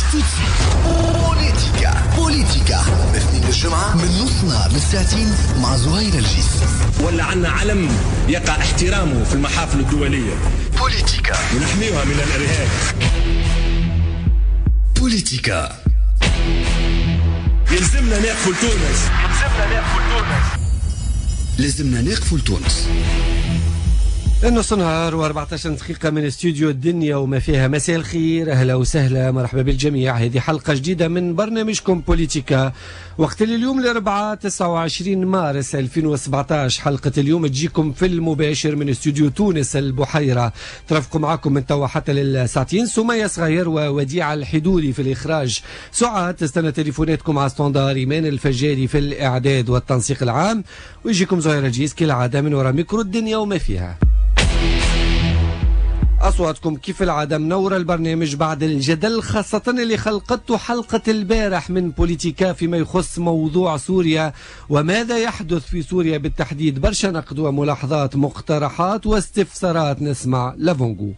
بوليتيكا باثنين الجمعة من نص نهار للساعتين مع زهير الجيس. ولا عنا علم يقع احترامه في المحافل الدولية. بوليتيكا ونحميها من الإرهاب. بوليتيكا يلزمنا نقفل تونس. لازمنا نقفل تونس. نص نهار و14 دقيقة من استوديو الدنيا وما فيها. مساء الخير، أهلا وسهلا، مرحبا بالجميع. هذه حلقة جديدة من برنامجكم بوليتيكا. وقت اليوم الأربعاء 29 مارس 2017. حلقة اليوم تجيكم في المباشر من استوديو تونس البحيرة. ترافقوا معكم من توا حتى للساعتين سمية صغير ووديع الحدودي في الإخراج. سعاد تستنى تليفوناتكم على ستاندار. إيمان الفجاري في الإعداد والتنسيق العام. ويجيكم زهير الجيس كالعادة من وراء ميكرو الدنيا وما فيها. أصواتكم كيف العادة منورة البرنامج بعد الجدل، خاصة اللي خلقته حلقة البارح من بوليتيكا فيما يخص موضوع سوريا وماذا يحدث في سوريا بالتحديد. برشا نقد وملاحظات، مقترحات واستفسارات. نسمع لافونغو.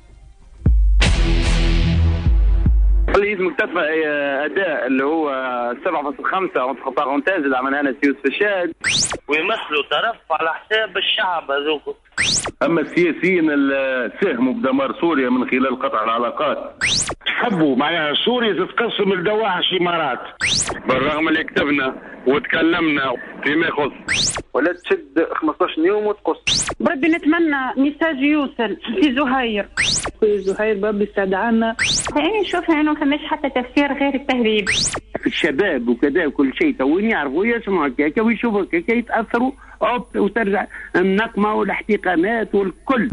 اللي لازم يكتفى اداء اللي هو 7.5 اونتر بارونتيز اللي عملها لنا سيوس فشاد، ويمثلوا طرف على حساب الشعب هذوك. اما السياسيين اللي ساهموا بدمار سوريا من خلال قطع العلاقات حبوا معناها سوريا تتقسم لدواعش امارات. بالرغم اللي كتبنا وتكلمنا فيما يخص ولا تشد 15 يوم وتقص. بربي نتمنى ميساج يوصل في زهير باب استدعانا. أنا نشوفها أنه فماش حتى تفسير غير التهريب. الشباب وكذا كل شيء توين يعرفوا يسمعوا هكاكا ويشوفوا هكاكا يتأثروا وترجع النقمة والاحتقانات والكل.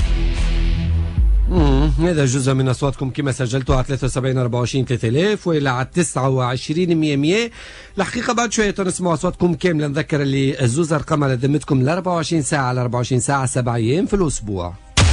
هذا جزء من أصواتكم كما سجلتوا على 73 24 3000 وإلى على 29 100. الحقيقة بعد شوية نسمع أصواتكم كاملة. نذكر اللي الزوز أرقام على ذمتكم ل 24 ساعة على 24 ساعة 7 أيام في الأسبوع.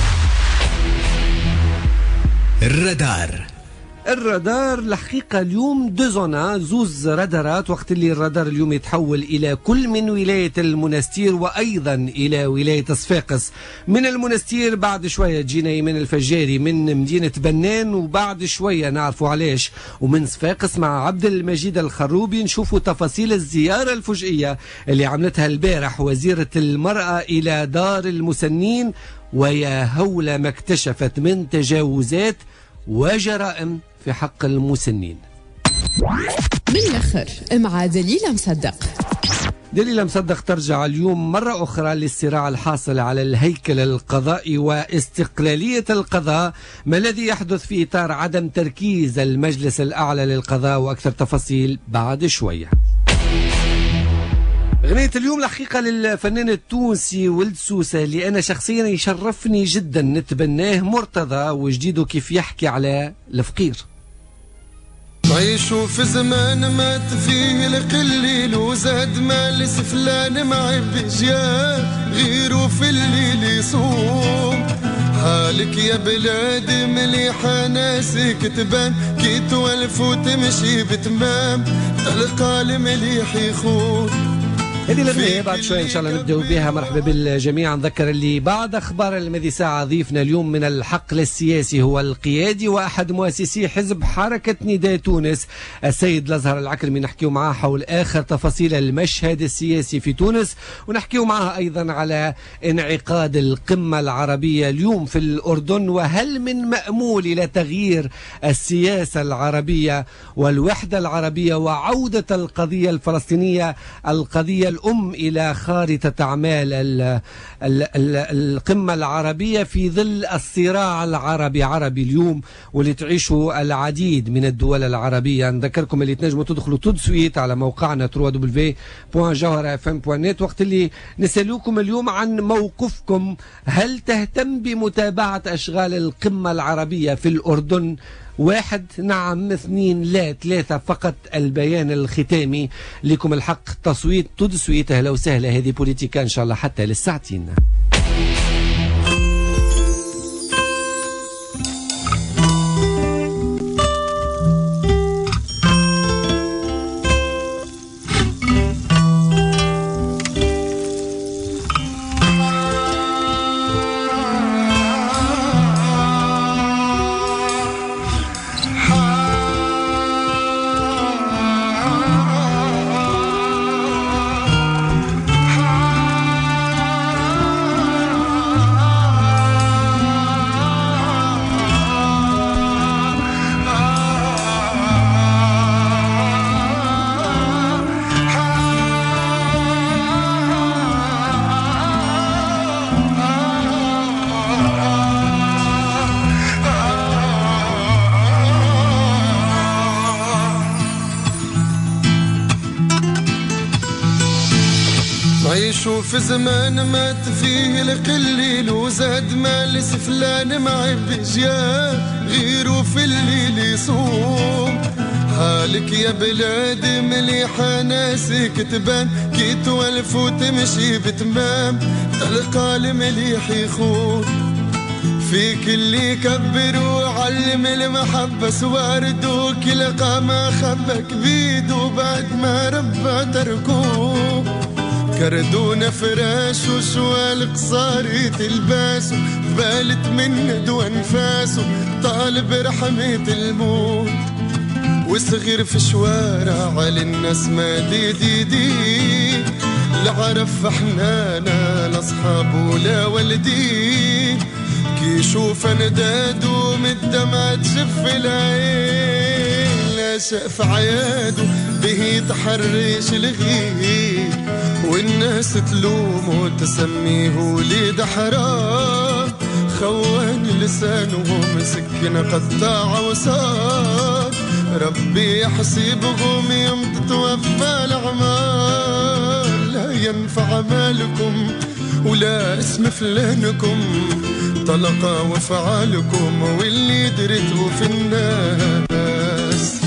الرادار الحقيقة اليوم دوزونا زوز رادارات. وقت اللي الرادار اليوم يتحول إلى كل من ولاية المنستير وأيضا إلى ولاية صفاقس. من المنستير بعد شوية تجينا ايمان الفجاري من مدينة بنان، وبعد شوية نعرفوا علاش. ومن صفاقس مع عبد المجيد الخروبي نشوفوا تفاصيل الزيارة الفجئية اللي عملتها البارح وزيرة المرأة إلى دار المسنين. ويا هول ما اكتشفت من تجاوزات وجرائم في حق المسنين. بالآخر مع دليل مصدق ترجع اليوم مرة أخرى للصراع الحاصل على الهيكل القضائي واستقلالية القضاء، ما الذي يحدث في إطار عدم تركيز المجلس الأعلى للقضاء، وأكثر تفاصيل بعد شوية. غنية اليوم الحقيقة للفنان التونسي ولد سوسة اللي أنا شخصيا يشرفني جدا نتبناه، مرتضى، وجديده كيف يحكي على الفقير. عيشوا في زمان مات فيه القليل وزاد مال سفلان مع بجيال غيروا في الليل يصوم. حالك يا بلادي مليحة ناسك تبان كي توالف وتمشي بتمام تلقى المليح يخون. هذه الأغنية بعد شوي إن شاء الله نبدأ بها. مرحبا بالجميع. نذكر اللي بعد أخبار المذي ساعة ضيفنا اليوم من الحقل السياسي هو القيادي وأحد مؤسسي حزب حركة نداء تونس السيد الأزهر العكرمي. نحكيه معاه حول آخر تفاصيل المشهد السياسي في تونس، ونحكيه معاه أيضا على انعقاد القمة العربية اليوم في الأردن، وهل من مأمول إلى تغيير السياسة العربية والوحدة العربية وعودة القضية الفلسطينية القضية الأم إلى خارطة أعمال القمة العربية في ظل الصراع العربي اليوم واللي تعيشه العديد من الدول العربية. نذكركم اللي تنجموا تدخلوا تدسويت على موقعنا www.jawharafm.net. وقت اللي نسألوكم اليوم عن موقفكم، هل تهتم بمتابعة أشغال القمة العربية في الأردن؟ 1 نعم، 2 لا، 3 فقط البيان الختامي. لكم الحق تصويت تدسويت. أهلا وسهلا. هذه بوليتيكا إن شاء الله حتى للساعتين. في زمان مات فيه القليل وزاد مال سفلان معبي جياه غيره في الليل يصوم. حالك يا بلادي مليحة ناسك تبان كي توالف وتمشي بتمام تلقى المليح يخون فيك اللي يكبر وعلم المحبة سوارد وكلقى ما خبك بيد وبعد ما ربى تركوه كردونا فراش وشوال قصاري تلباسه بالت من ندوى انفاسه طالب رحمة الموت وصغير في شوارع على الناس ما دي لا عرف حنانا لا صحاب ولا والدي كي يشوف ندادو من الدمع تشف العين لا شاف عيادو به تحرش الغير والناس تلوم وتسميه وليد حرام خوان لسانه مسكن قطاع وصار ربي يحسبهم يوم تتوفى الأعمار لا ينفع مالكم ولا اسم فلانكم طلقة وفعالكم واللي درته في الناس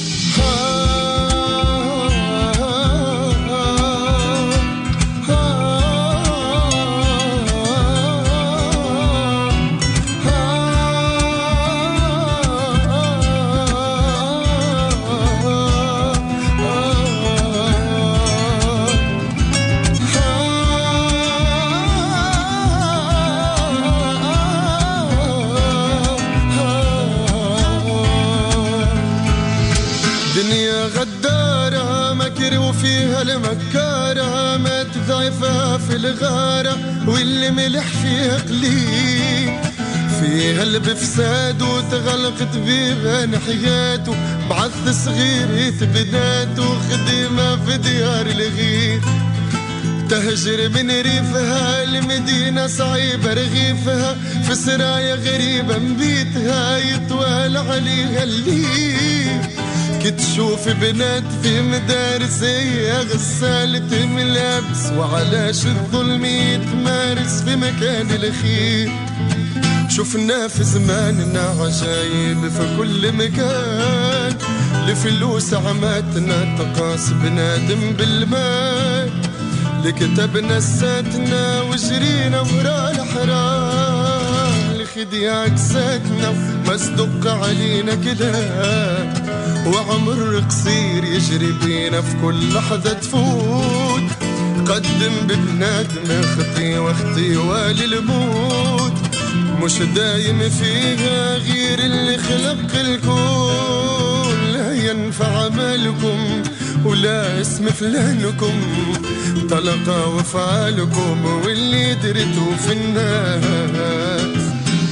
دنيا غدارة مكر وفيها المكارة ما تضعفها في الغارة واللي ملح فيها قليل فيها البفساد وتغلقت بيبان حياته بعث صغير تبداته خدمة في ديار الغير تهجر من ريفها المدينة صعيبة رغيفها في سرايا غريبة مبيتها يطوال عليها الليل كي تشوف بنات في مدارس هي غسالة ملابس وعلاش الظلم يتمارس في مكان الخير شفنا في زماننا عجايب في كل مكان لفلوس عماتنا تقاس بنادم بالمال لكتبنا الساتنا وجرينا ورا الحرام لخديع كساتنا مصدق علينا كلام وعمر قصير يجري بينا في كل لحظة تفوت قدم ببنادم اختي واختي والي الموت مش دايم فيها غير اللي خلق الكون لا ينفع مالكم ولا اسم فلانكم طلقة وفعالكم واللي درتوا في الناس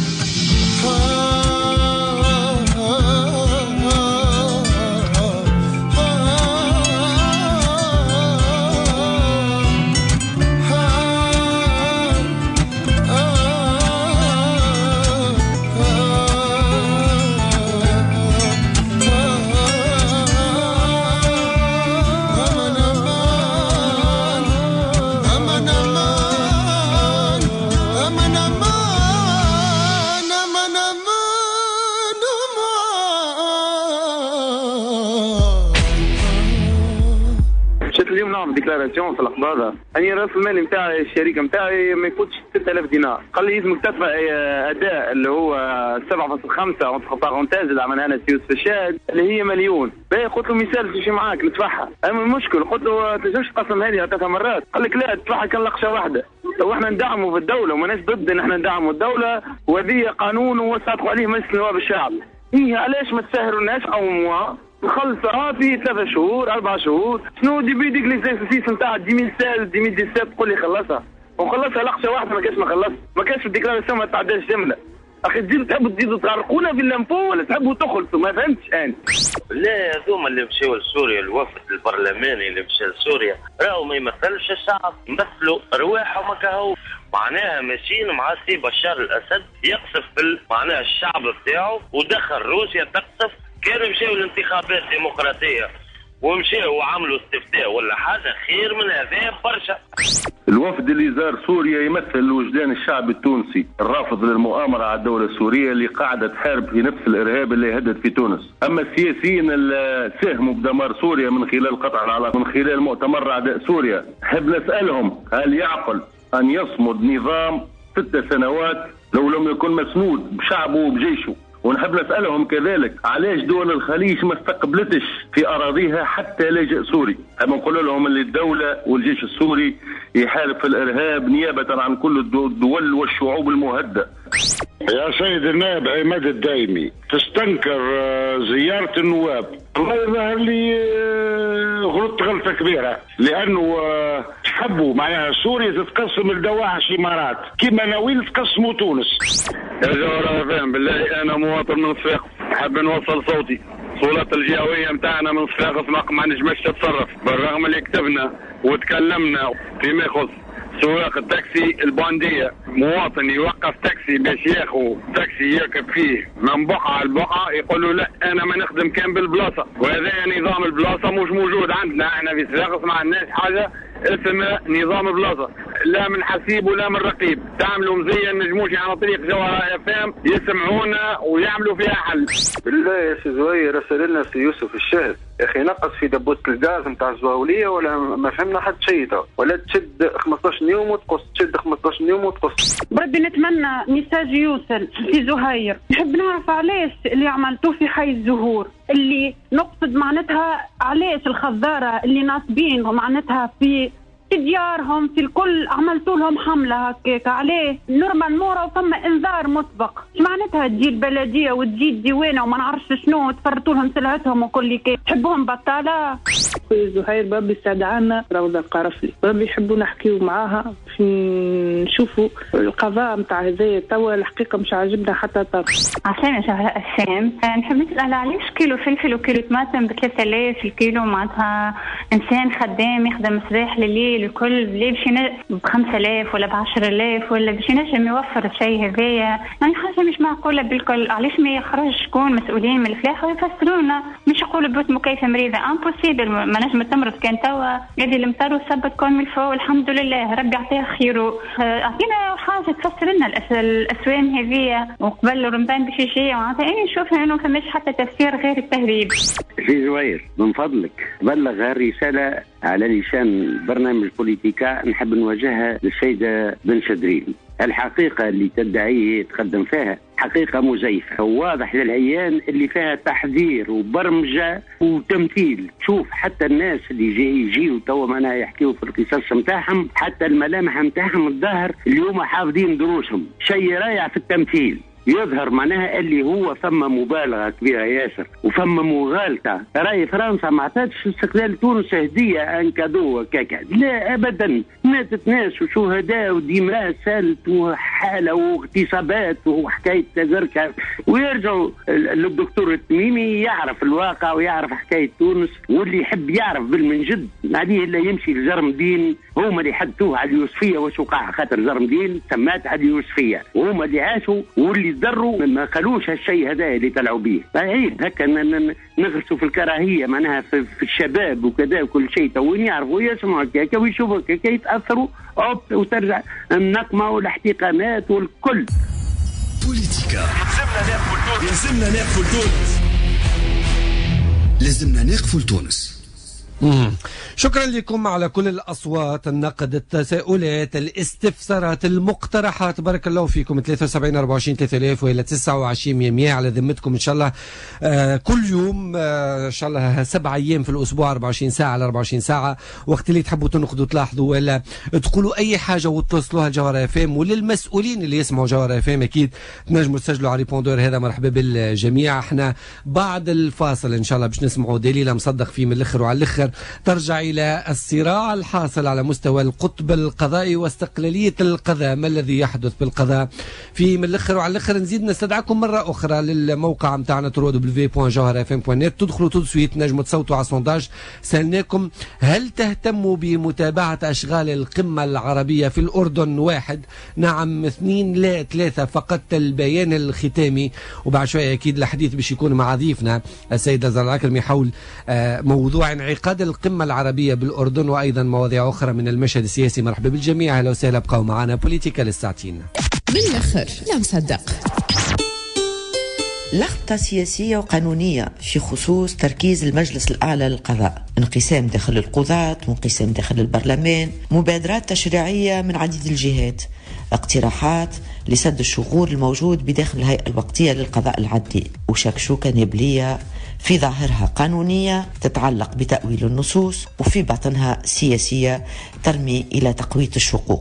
ديكلاراسيون في الاخبار اني راس المال نتاع الشركه نتاعي ما يفوتش 6000 دينار قال لي لازمك تدفع اداء اللي هو 7.5 اونت بارونتيز اللي عملها انا يوسف الشاهد اللي هي مليون باهي قلت له مثال تمشي معاك ندفعها اما المشكل قلت له تنجمش تقسم هذه 3 مرات قال لك لا تدفعها كان لقشه واحده واحنا ندعموا في الدوله وماناش ضد ان احنا ندعموا الدوله وهذه قانون وصادقوا عليه مجلس نواب الشعب هي علاش ما تسهروا الناس او موا نخلصها في 3 شهور 4 شهور شنو ديبي ديك ليزيرسيس نتاع 2016 2017 تقول لي خلصها ونخلصها لقشه واحده ما كاش ما خلص ما كاش في الديكلاراسيون ما تعداش جمله اخي تحبوا تزيدوا تغرقونا باللامبو ولا تحبوا تخلصوا ما فهمتش انا لا هذوما اللي مشاو لسوريا الوفد البرلماني اللي مشى لسوريا راهو ما يمثلش الشعب يمثلوا ارواحهم هكاهو معناها ماشيين مع سي بشار الاسد يقصف معناها الشعب بتاعه ودخل روسيا تقصف كانوا مشاو لانتخابات ديمقراطيه ومشاو وعملوا استفتاء ولا حاجه خير من هذا برشا الوفد اللي زار سوريا يمثل الوجدان الشعبي التونسي الرافض للمؤامرة على الدولة السورية اللي قاعدة تحارب في نفس الإرهاب اللي هدد في تونس. أما السياسيين اللي ساهموا بدمار سوريا من خلال قطع العلاقات، من خلال مؤتمر أعداء سوريا، نحب نسألهم هل يعقل أن يصمد نظام 6 سنوات لو لم يكن مسنود بشعبه وبجيشه؟ ونحب نسألهم كذلك علاش دول الخليج ما استقبلتش في أراضيها حتى لاجئ سوري؟ نحب نقول لهم اللي الدولة والجيش السوري يحارب في الإرهاب نيابة عن كل الدول والشعوب المهدة. يا سيد النائب عماد الدايمي، تستنكر زيارة النواب. الله يظهر لي غلطت غلطة كبيرة، لأنه تحبوا معناها سوريا تتقسم لدواعش إمارات كما ناويين تقسموا تونس. يا جماعة فاهم بالله، أنا مواطن من صفاقس حاب نوصل صوتي. السلطات الجهوية متاعنا من صفاقس ما نجمش تتصرف، بالرغم اللي كتبنا وتكلمنا فيما يخص سواق التاكسي الباندية. مواطن يوقف تاكسي باش ياخذ تاكسي يركب فيه من بقعة لبقعة، يقولوا لا أنا ما نخدم كان بالبلاصة، وهذا نظام البلاصة مش موجود عندنا. احنا في صفاقس ما عندناش حاجة اسمها نظام البلاصة، لا من حسيب ولا من رقيب. تعملوا مزيان نجموش عن طريق جوهرة FM يسمعونا ويعملوا فيها حل. بالله يا سي زوير رسل لنا سي يوسف الشاهد يا اخي، نقص في دبوسة الغاز نتاع الزواولية ولا ما فهمنا حد شيء، ولا تشد 15 يوم وتقص، تشد 15 يوم وتقص. بربي نتمنى مساج يوصل في زهير. نحب نعرف علاش اللي عملتوه في حي الزهور، اللي نقصد معناتها علاش الخضارة اللي ناصبين معناتها في ديارهم في الكل عملتوا لهم حملة هكاك، عليه نورمال مورا وثم انذار مسبق. معناتها تجي البلدية وتجي الديوانة وما نعرفش شنو تفرطوا لهم سلعتهم وكل كي تحبهم بطالة. خويا زهير بابي استدعانا روضة القرفلي، بابي يحبوا نحكيو معاها في نشوفوا القضاء نتاع هذايا توا الحقيقة مش عاجبنا حتى طرف. عشان شهر الشام نحب نسأل علاش كيلو فلفل وكيلو طماطم ب 3000 الكيلو، معناتها إنسان خدام يخدم صباح لليل الكل ليه باش ب 5000 ولا ب 10000 ولا باش ينجم يوفر الشيء هذايا؟ يعني حاجة مش معقولة بالكل. علاش ما يخرج شكون مسؤولين من الفلاحة ويفسرونا، مش يقولوا بيوت مكيفة مريضة امبوسيبل ما نجم تمرض كان توا يدي المطر وسبت تكون من الفوق الحمد لله ربي يعطيها خيره. اعطينا حاجة تفسر لنا الاسوان هذية وقبل رمضان باش يجي، معناتها اني نشوف انه فماش حتى تفسير غير التهريب. سي زوير من فضلك بلغ هالرسالة على لسان برنامج بوليتيكا، نحب نواجهها للسيدة بن شدرين. الحقيقة اللي تدعيه تقدم فيها حقيقة مزيفة، واضح للعيان اللي فيها تحذير وبرمجة وتمثيل. شوف حتى الناس اللي يجيوا توا معناها يحكيوا في القصص متاعهم، حتى الملامح متاعهم الظاهر اليوم حافظين دروسهم، شيء رائع في التمثيل. يظهر معناها اللي هو فما مبالغه كبيره ياسر وفما مغالطه. راي فرنسا ما عطاتش استقلال تونس هديه ان كادو كاكا، لا ابدا. ماتت ناس وشهداء ودماء سالت وحاله واغتصابات وحكايه تزركه، ويرجعوا للدكتور التميمي يعرف الواقع ويعرف حكايه تونس، واللي يحب يعرف بالمنجد عليه الا يمشي لجرمدين. هما اللي حدثوه على اليوسفيه واش وقع، خاطر جرمدين سمات على اليوسفيه، وهما اللي عاشوا واللي ضروا ما خلوش هالشيء هذا اللي طلعوا به. عيب هكا نغرسوا في الكراهيه معناها في الشباب وكذا وكل شيء. توين يعرفوا يسمعوا هكاك ويشوفوا هكاك يتاثروا وترجع النقمه والاحتقانات والكل. بوليتيكا لازمنا نقفل تونس. لازمنا نقفل تونس. شكرا لكم على كل الأصوات، النقد، التساؤلات، الاستفسارات، المقترحات. بارك الله فيكم. 73 24 3000 وإلى 29 100 على ذمتكم إن شاء الله. كل يوم إن شاء الله 7 أيام في الأسبوع 24 ساعة على 24 ساعة. وقت اللي تحبوا تنقدوا تلاحظوا ولا تقولوا أي حاجة وتصلوها لجوهرة FM وللمسؤولين اللي يسمعوا جوهرة FM أكيد تنجموا تسجلوا على ريبوندور هذا. مرحبا بالجميع. احنا بعد الفاصل إن شاء الله باش نسمعوا دليل مصدق فيه من الآخر وعلى الآخر ترجع إلى الصراع الحاصل على مستوى القطب القضائي واستقلالية القضاء. ما الذي يحدث بالقضاء في من الأخر وعلى الآخر. نزيد نستدعكم مرة أخرى للموقع متاعنا www.jawharafm.net. تدخلوا تدسويت نجموا تصوتوا على السونداج. سألناكم هل تهتموا بمتابعة أشغال القمة العربية في الأردن؟ 1 نعم، 2 لا، 3 فقط البيان الختامي. وبعد شوية أكيد الحديث باش يكون مع ضيفنا السيدة زرع العكرمي حول موضوع انعقاد انعقاد القمة العربية بالأردن وأيضا مواضيع أخرى من المشهد السياسي. مرحبا بالجميع، أهلا وسهلا، بقوا معنا بوليتيكا للساعتين. بالآخر لا مصدق لخبطة سياسية وقانونية في خصوص تركيز المجلس الأعلى للقضاء، انقسام داخل القضاة وانقسام داخل البرلمان، مبادرات تشريعية من عديد الجهات، اقتراحات لسد الشغور الموجود بداخل الهيئة الوقتية للقضاء العدلي، وشكشوكة نبلية في ظاهرها قانونية تتعلق بتأويل النصوص وفي باطنها سياسية ترمي إلى تقوية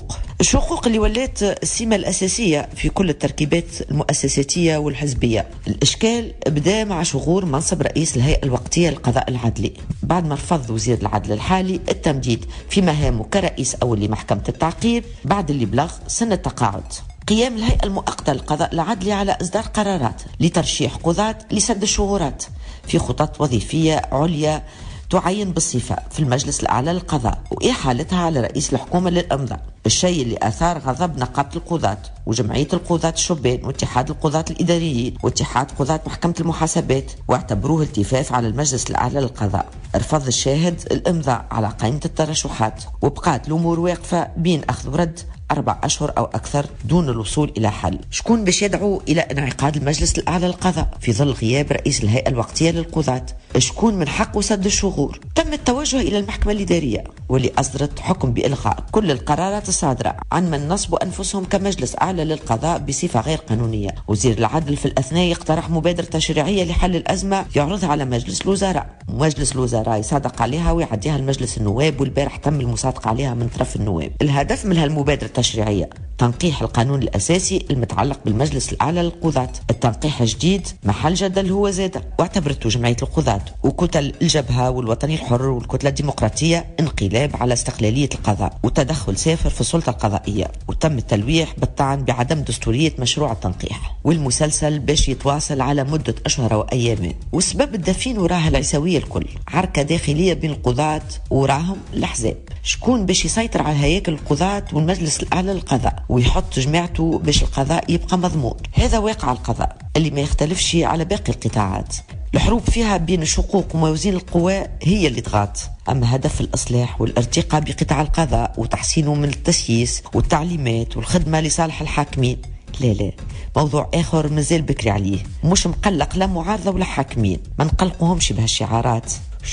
الشقوق اللي ولات السمة الأساسية في كل التركيبات المؤسساتية والحزبية. الإشكال بدأ مع شغور منصب رئيس الهيئة الوقتية للقضاء العدلي بعد ما رفض وزير العدل الحالي التمديد في مهامه كرئيس أول لمحكمة التعقيب بعد اللي بلغ سن التقاعد. قيام الهيئة المؤقتة للقضاء العدلي على إصدار قرارات لترشيح قضاة لسد الشغورات في خطط وظيفية عليا تعين بالصفة في المجلس الأعلى للقضاء وإحالتها على رئيس الحكومة للإمضاء، الشيء اللي أثار غضب نقابة القضاة وجمعية القضاة الشبان واتحاد القضاة الإداريين واتحاد قضاة محكمة المحاسبات، واعتبروه التفاف على المجلس الأعلى للقضاء. رفض الشاهد الإمضاء على قائمة الترشحات وبقات الأمور واقفة بين أخذ ورد 4 أشهر أو أكثر دون الوصول إلى حل. شكون باش يدعو إلى انعقاد المجلس الأعلى للقضاء في ظل غياب رئيس الهيئة الوقتية للقضاة؟ شكون من حقه سد الشغور؟ تم التوجه إلى المحكمة الإدارية واللي أصدرت حكم بإلغاء كل القرارات الصادرة عن من نصبوا أنفسهم كمجلس أعلى للقضاء بصفة غير قانونية. وزير العدل في الأثناء يقترح مبادرة تشريعية لحل الأزمة يعرضها على مجلس الوزراء، مجلس الوزراء يصادق عليها ويعديها المجلس النواب، والبارح تم المصادقة عليها من طرف النواب. الهدف من هالمبادرة التشريعية تنقيح القانون الأساسي المتعلق بالمجلس الأعلى للقضاة. التنقيح الجديد محل جدل هو زادة، واعتبرته جمعية القضاة وكتل الجبهة والوطني الحر والكتلة الديمقراطية انقلاب على استقلالية القضاء وتدخل سافر في السلطة القضائية، وتم التلويح بالطعن بعدم دستورية مشروع التنقيح، والمسلسل باش يتواصل على مدة أشهر وأيام. والسبب الدفين وراها العيسوية الكل، عركة داخلية بين القضاة وراهم الأحزاب. شكون باش يسيطر على هياكل القضاة والمجلس الأعلى للقضاء ويحط جماعته باش القضاء يبقى مضمون؟ هذا واقع القضاء اللي ما يختلفش على باقي القطاعات. الحروب فيها بين الشقوق وموازين القوى هي اللي تغاط، أما هدف الإصلاح والارتقاء بقطاع القضاء وتحسينه من التسييس والتعليمات والخدمة لصالح الحاكمين، لا موضوع آخر مازال بكري عليه. مش مقلق لا معارضة ولا حاكمين، ما نقلقوهمش بهالشعارات.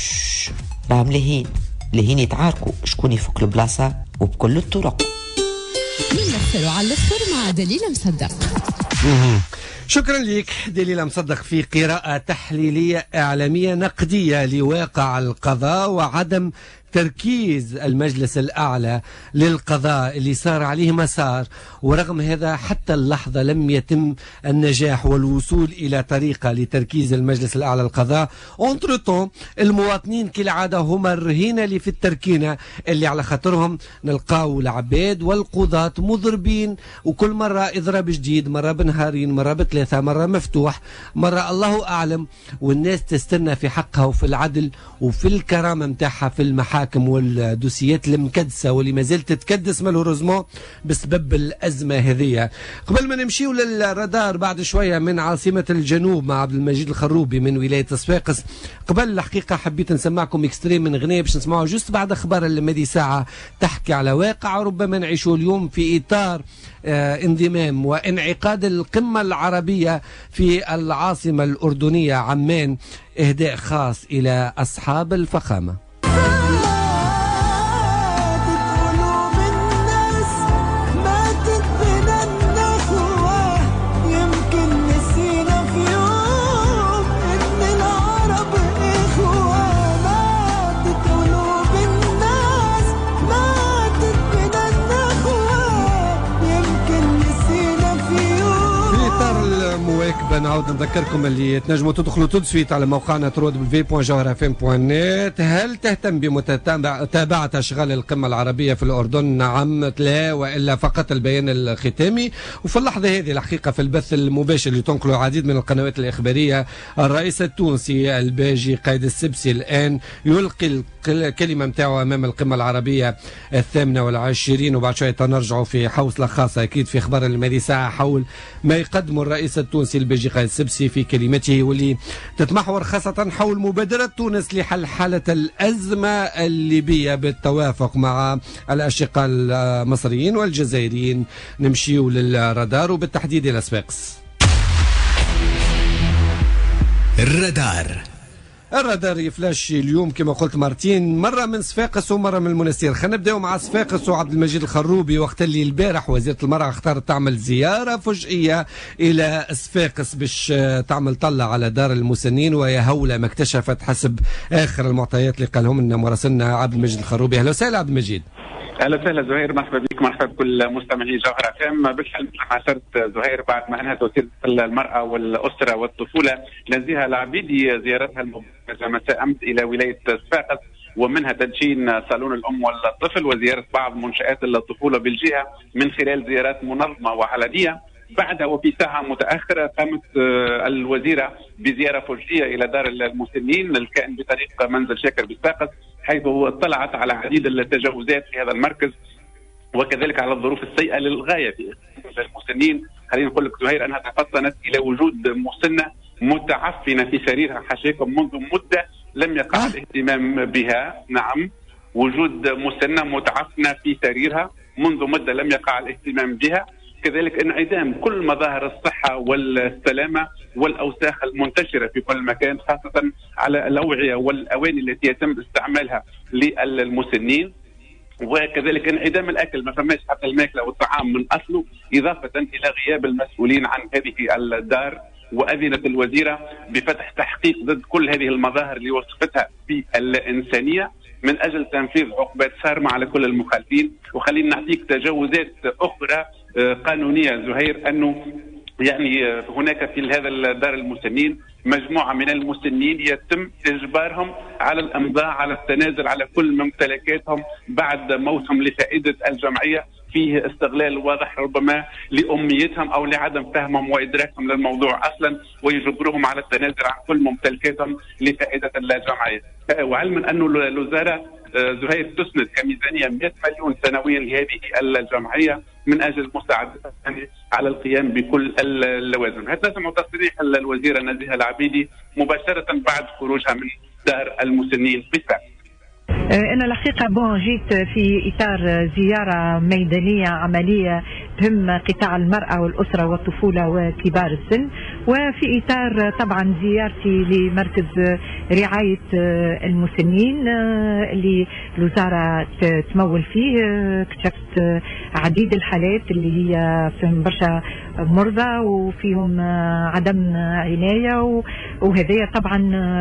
راهم لهين يتعاركوا شكون يفك البلاصة وبكل الطرق. من الأخر وعلى الأخر مع دليل مصدق. شكرا لك دليل مصدق في قراءة تحليلية إعلامية نقدية لواقع القضاء وعدم تركيز المجلس الأعلى للقضاء اللي صار عليه مسار، ورغم هذا حتى اللحظة لم يتم النجاح والوصول إلى طريقة لتركيز المجلس الأعلى للقضاء. أونتروتون المواطنين كالعادة هم الرهينة اللي في التركينة اللي على خاطرهم نلقاو العباد والقضاة مضربين، وكل مرة إضراب جديد، مرة بنهارين، مرة بثلاثة، مرة مفتوح، مرة الله أعلم، والناس تستنى في حقها وفي العدل وفي الكرامة متاعها في المحاكم والدوسيات المكدسة واللي ما زالت تتكدس مالوريزمون بسبب الأزمة هذه. قبل ما نمشيو للرادار بعد شوية من عاصمة الجنوب مع عبد المجيد الخروبي من ولاية صفاقس، قبل الحقيقة حبيت نسمعكم اكستريم من غنية باش نسمعوا جست بعد أخبار المدي ساعة تحكي على واقع ربما نعيشه اليوم في إطار انضمام وانعقاد القمة العربية في العاصمة الأردنية عمان، إهداء خاص إلى أصحاب الفخامة. نعود نذكركم اللي تنجموا تدخلوا تدسويت على موقعنا www.jawharfm.net. هل تهتم بمتابعة أشغال القمة العربية في الأردن؟ نعم، لا، وإلا فقط البيان الختامي. وفي اللحظة هذه الحقيقة في البث المباشر اللي تنقله العديد من القنوات الإخبارية، الرئيس التونسي الباجي قايد السبسي الآن يلقي الكلمة متاعه أمام القمة العربية 28، وبعد شوية نرجعوا في حوصلة خاصة أكيد في أخبار المدي ساعة حول ما يقدمه الرئيس التونسي التونسي الباجي السبسي في كلمته، واللي تتمحور خاصة حول مبادرة تونس لحل حالة الأزمة الليبية بالتوافق مع الأشقاء المصريين والجزائريين. نمشيو للرادار وبالتحديد إلى صفاقس. الرادار يفلاش اليوم كما قلت مرتين، مرة من صفاقس ومرة من المنستير. خلينا نبداو مع صفاقس وعبد المجيد الخروبي، وقت اللي البارح وزيرة المرأة اختارت تعمل زيارة فجئية إلى صفاقس باش تعمل طلة على دار المسنين، وهي هولة ما اكتشفت حسب آخر المعطيات اللي قالهم لنا مراسلنا عبد المجيد الخروبي. أهلا وسهلا عبد المجيد. اهلا وسهلا زهير، مرحبا بك، مرحبا بكل مستمعي جوهر FM. بالفعل مثل ما اشرت زهير، بعد ما انهت وزيره المراه والاسره والطفوله نزيهه العبيدي زيارتها المباشره مساء امس الى ولايه صفاقس، ومنها تدشين صالون الام والطفل وزياره بعض منشات الطفوله بالجهه من خلال زيارات منظمه وعلنيه. بعدها وفي ساعة متأخرة قامت الوزيرة بزيارة فجئية إلى دار المسنين الكائن بطريق منزل شاكر بصفاقس، حيث اطلعت على عديد التجاوزات في هذا المركز وكذلك على الظروف السيئة للغاية في المسنين. خلينا نقول لك زهير أنها تفطنت إلى وجود مسنة متعفنة في سريرها حشيكم منذ مدة لم يقع الاهتمام بها. نعم، وجود مسنة متعفنة في سريرها منذ مدة لم يقع الاهتمام بها. كذلك انعدام كل مظاهر الصحة والسلامة والأوساخ المنتشرة في كل مكان، خاصة على الأوعية والأواني التي يتم استعمالها للمسنين. وكذلك انعدام الأكل، ما فماش حتى الماكلة والطعام من أصله، إضافة إلى غياب المسؤولين عن هذه الدار. وأذنت الوزيرة بفتح تحقيق ضد كل هذه المظاهر اللي وصفتها بالإنسانية من أجل تنفيذ عقوبات صارمة على كل المخالفين. وخلينا نعطيك تجاوزات أخرى قانونية زهير، أنه يعني هناك في هذا دار المسنين مجموعة من المسنين يتم إجبارهم على الإمضاء على التنازل على كل ممتلكاتهم بعد موتهم لفائدة الجمعية، فيه استغلال واضح ربما لأميتهم أو لعدم فهمهم وإدراكهم للموضوع أصلا، ويجبرهم على التنازل عن كل ممتلكاتهم لفائدة الجمعية. وعلما أن الوزارة زهير تسند كميزانية 100 مليون سنويا لهذه الجمعية من أجل مساعدتها على القيام بكل اللوازم. هذا سمع تصريح الوزيرة نزيهة العبيدي مباشرة بعد خروجها من دار المسنين بصفاقس. أنا الحقيقة جيت في إطار زيارة ميدانية عملية تهم قطاع المرأة والأسرة والطفولة وكبار السن، وفي إطار طبعا زيارتي لمركز رعاية المسنين اللي الوزارة تمول فيه. اكتشفت عديد الحالات اللي هي فيهم برشا مرضى وفيهم عدم عناية، وهذا طبعا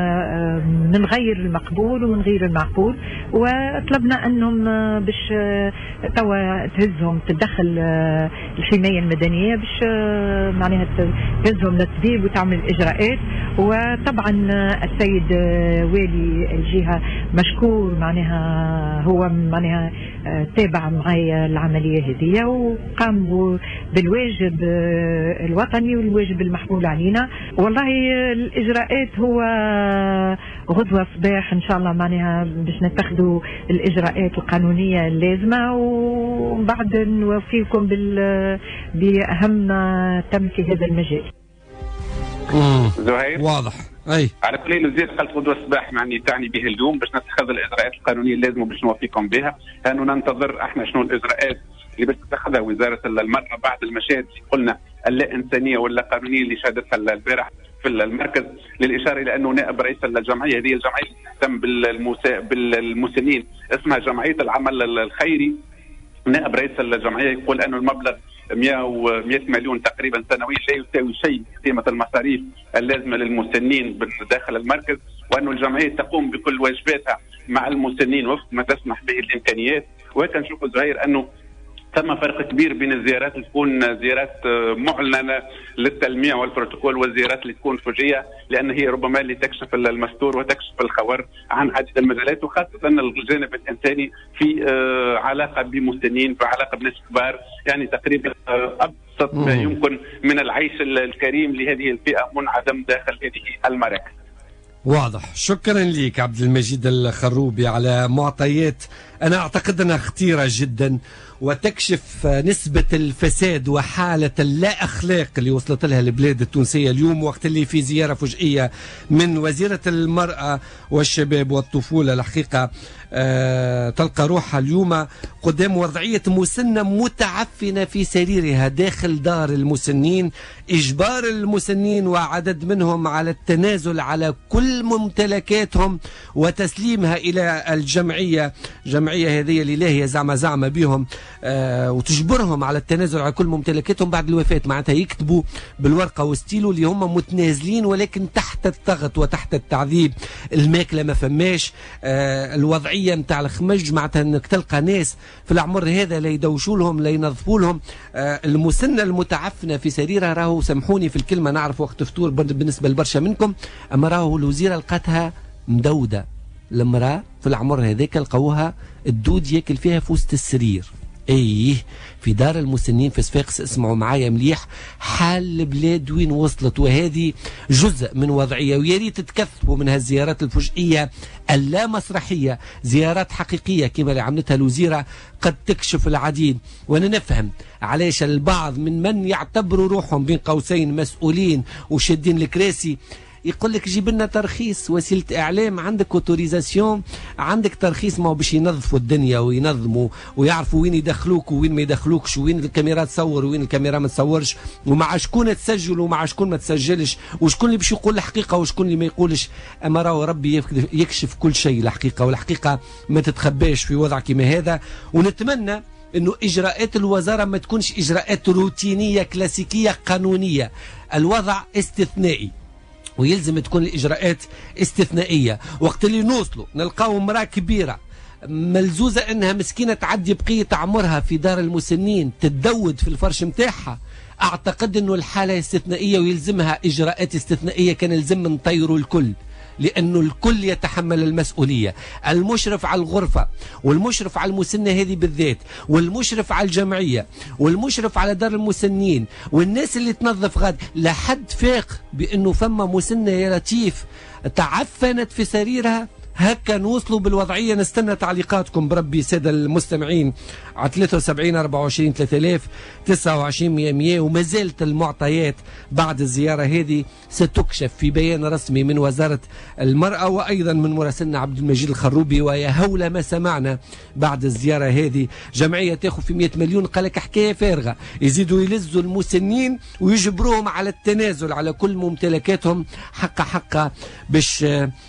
من غير المقبول ومن غير المعقول. وطلبنا أنهم باش توا تهزهم تدخل الحماية المدنية باش معناها تهزهم للطبيب وتعمل الإجراءات. وطبعا السيد والي الجهة مشكور، معناها هو معناها تابع معي العملية هذه وقام بالواجب الوطني والواجب المحمول علينا. والله الإجراءات هو غدوة صباح إن شاء الله معناها باش نتخذوا الإجراءات القانونية اللازمة، وبعد نوفيكم بأهم ما تم في هذا المجال. زهير واضح. أي على كل الوزير قالت غدوة الصباح تعني به اليوم باش نتخذ الإجراءات القانونية اللازمة باش نوفيكم بها. هانو ننتظر احنا شنو الإجراءات اللي باش تتخذها وزارة المرأة بعد المشاهد اللي قلنا اللا إنسانية ولا قانونية اللي شهدتها البارح في المركز، للإشارة إلى أنه نائب رئيس الجمعية، هذه الجمعية اللي تهتم بالمسنين اسمها جمعية العمل الخيري، نائب رئيس الجمعية يقول أنه المبلغ 100 مليون تقريبا سنويا لا يساوي شيء قيمة المصاريف اللازمة للمسنين داخل المركز، وأن الجمعية تقوم بكل واجباتها مع المسنين وفق ما تسمح به الإمكانيات. وهكذا نشوف زهير أنه ثم فرق كبير بين الزيارات اللي تكون زيارات معلنة للتلميع والبروتوكول والزيارات اللي تكون فجئية، لأن هي ربما اللي تكشف المستور وتكشف الخبر عن عديد المجالات، وخاصة الجانب الإنساني في علاقة بمسنين، في علاقة بناس كبار، يعني تقريبا أبسط ما يمكن من العيش الكريم لهذه الفئة منعدم داخل هذه المراكز. واضح. شكرا لك عبد المجيد الخروبي على معطيات أنا أعتقد أنها خطيرة جدا وتكشف نسبة الفساد وحالة اللا أخلاق اللي وصلت لها البلاد التونسية اليوم، وقت اللي في زيارة فجئية من وزيرة المرأة والشباب والطفولة الحقيقة تلقى روحها اليوم قدام وضعية مسنة متعفنة في سريرها داخل دار المسنين، إجبار المسنين وعدد منهم على التنازل على كل ممتلكاتهم وتسليمها إلى الجمعية هذه اللي لا هي زعمة بهم، وتجبرهم على التنازل على كل ممتلكاتهم بعد الوفاة. معناتها يكتبوا بالورقة وستيلو اللي هم متنازلين ولكن تحت الضغط وتحت التعذيب. الماكلة ما فماش، الوضعية متاع الخمج، معناتها انك تلقى ناس في العمر هذا لا يدوشوا لهم لا ينظفوا لهم. المسنة المتعفنة في سريرها، راهو سامحوني في الكلمة، نعرف وقت فطور بالنسبة لبرشا منكم، اما راهو الوزيرة لقاتها مدودة. المرأة في العمر هذاك لقوها الدود ياكل فيها في وسط السرير. ايه في دار المسنين في صفاقس. اسمعوا معايا مليح حال البلاد وين وصلت، وهذه جزء من وضعية، ويا ريت تكثفوا من هالزيارات الفجئية اللا مسرحية، زيارات حقيقية كما اللي عملتها الوزيرة قد تكشف العديد. وانا نفهم علاش البعض من يعتبروا روحهم بين قوسين مسؤولين وشادين الكراسي يقول لك جيب لنا ترخيص وسيله اعلام، عندك اوتوريزاسيون، عندك ترخيص، ما هو باش ينظفوا الدنيا وينظموا ويعرفوا وين يدخلوك وين ما يدخلوكش، وين الكاميرا تصور وين الكاميرا ما تصورش، ومع شكون تسجل ومع شكون ما تسجلش، وشكون اللي باش يقول الحقيقه وشكون اللي ما يقولش. اما راهو ربي يكشف كل شيء الحقيقه، والحقيقه ما تتخباش في وضع كما هذا. ونتمنى انه اجراءات الوزاره ما تكونش اجراءات روتينيه كلاسيكيه قانونيه، الوضع استثنائي ويلزم تكون الإجراءات استثنائية. وقت اللي نوصلوا نلقاو امرأة كبيرة ملزوزة انها مسكينة تعدي بقية عمرها في دار المسنين تتدود في الفرش متاعها، اعتقد انه الحالة استثنائية ويلزمها اجراءات استثنائية. كان يلزم نطيروا الكل، لأنه الكل يتحمل المسؤولية، المشرف على الغرفة والمشرف على المسنة هذه بالذات والمشرف على الجمعية والمشرف على دار المسنين والناس اللي تنظف غاد. لحد فاق بأنه فما مسنة يا لطيف تعفنت في سريرها. هكا نوصلوا بالوضعية. نستنى تعليقاتكم بربي سادة المستمعين على 73 24 3000 29 100. وما زالت المعطيات بعد الزيارة هذه ستكشف في بيان رسمي من وزارة المرأة وأيضا من مراسلنا عبد المجيد الخروبي. ويا هول ما سمعنا بعد الزيارة هذه، جمعية تاخذ في 100 مليون، قالك حكاية فارغة، يزيدوا يلزوا المسنين ويجبروهم على التنازل على كل ممتلكاتهم حقا باش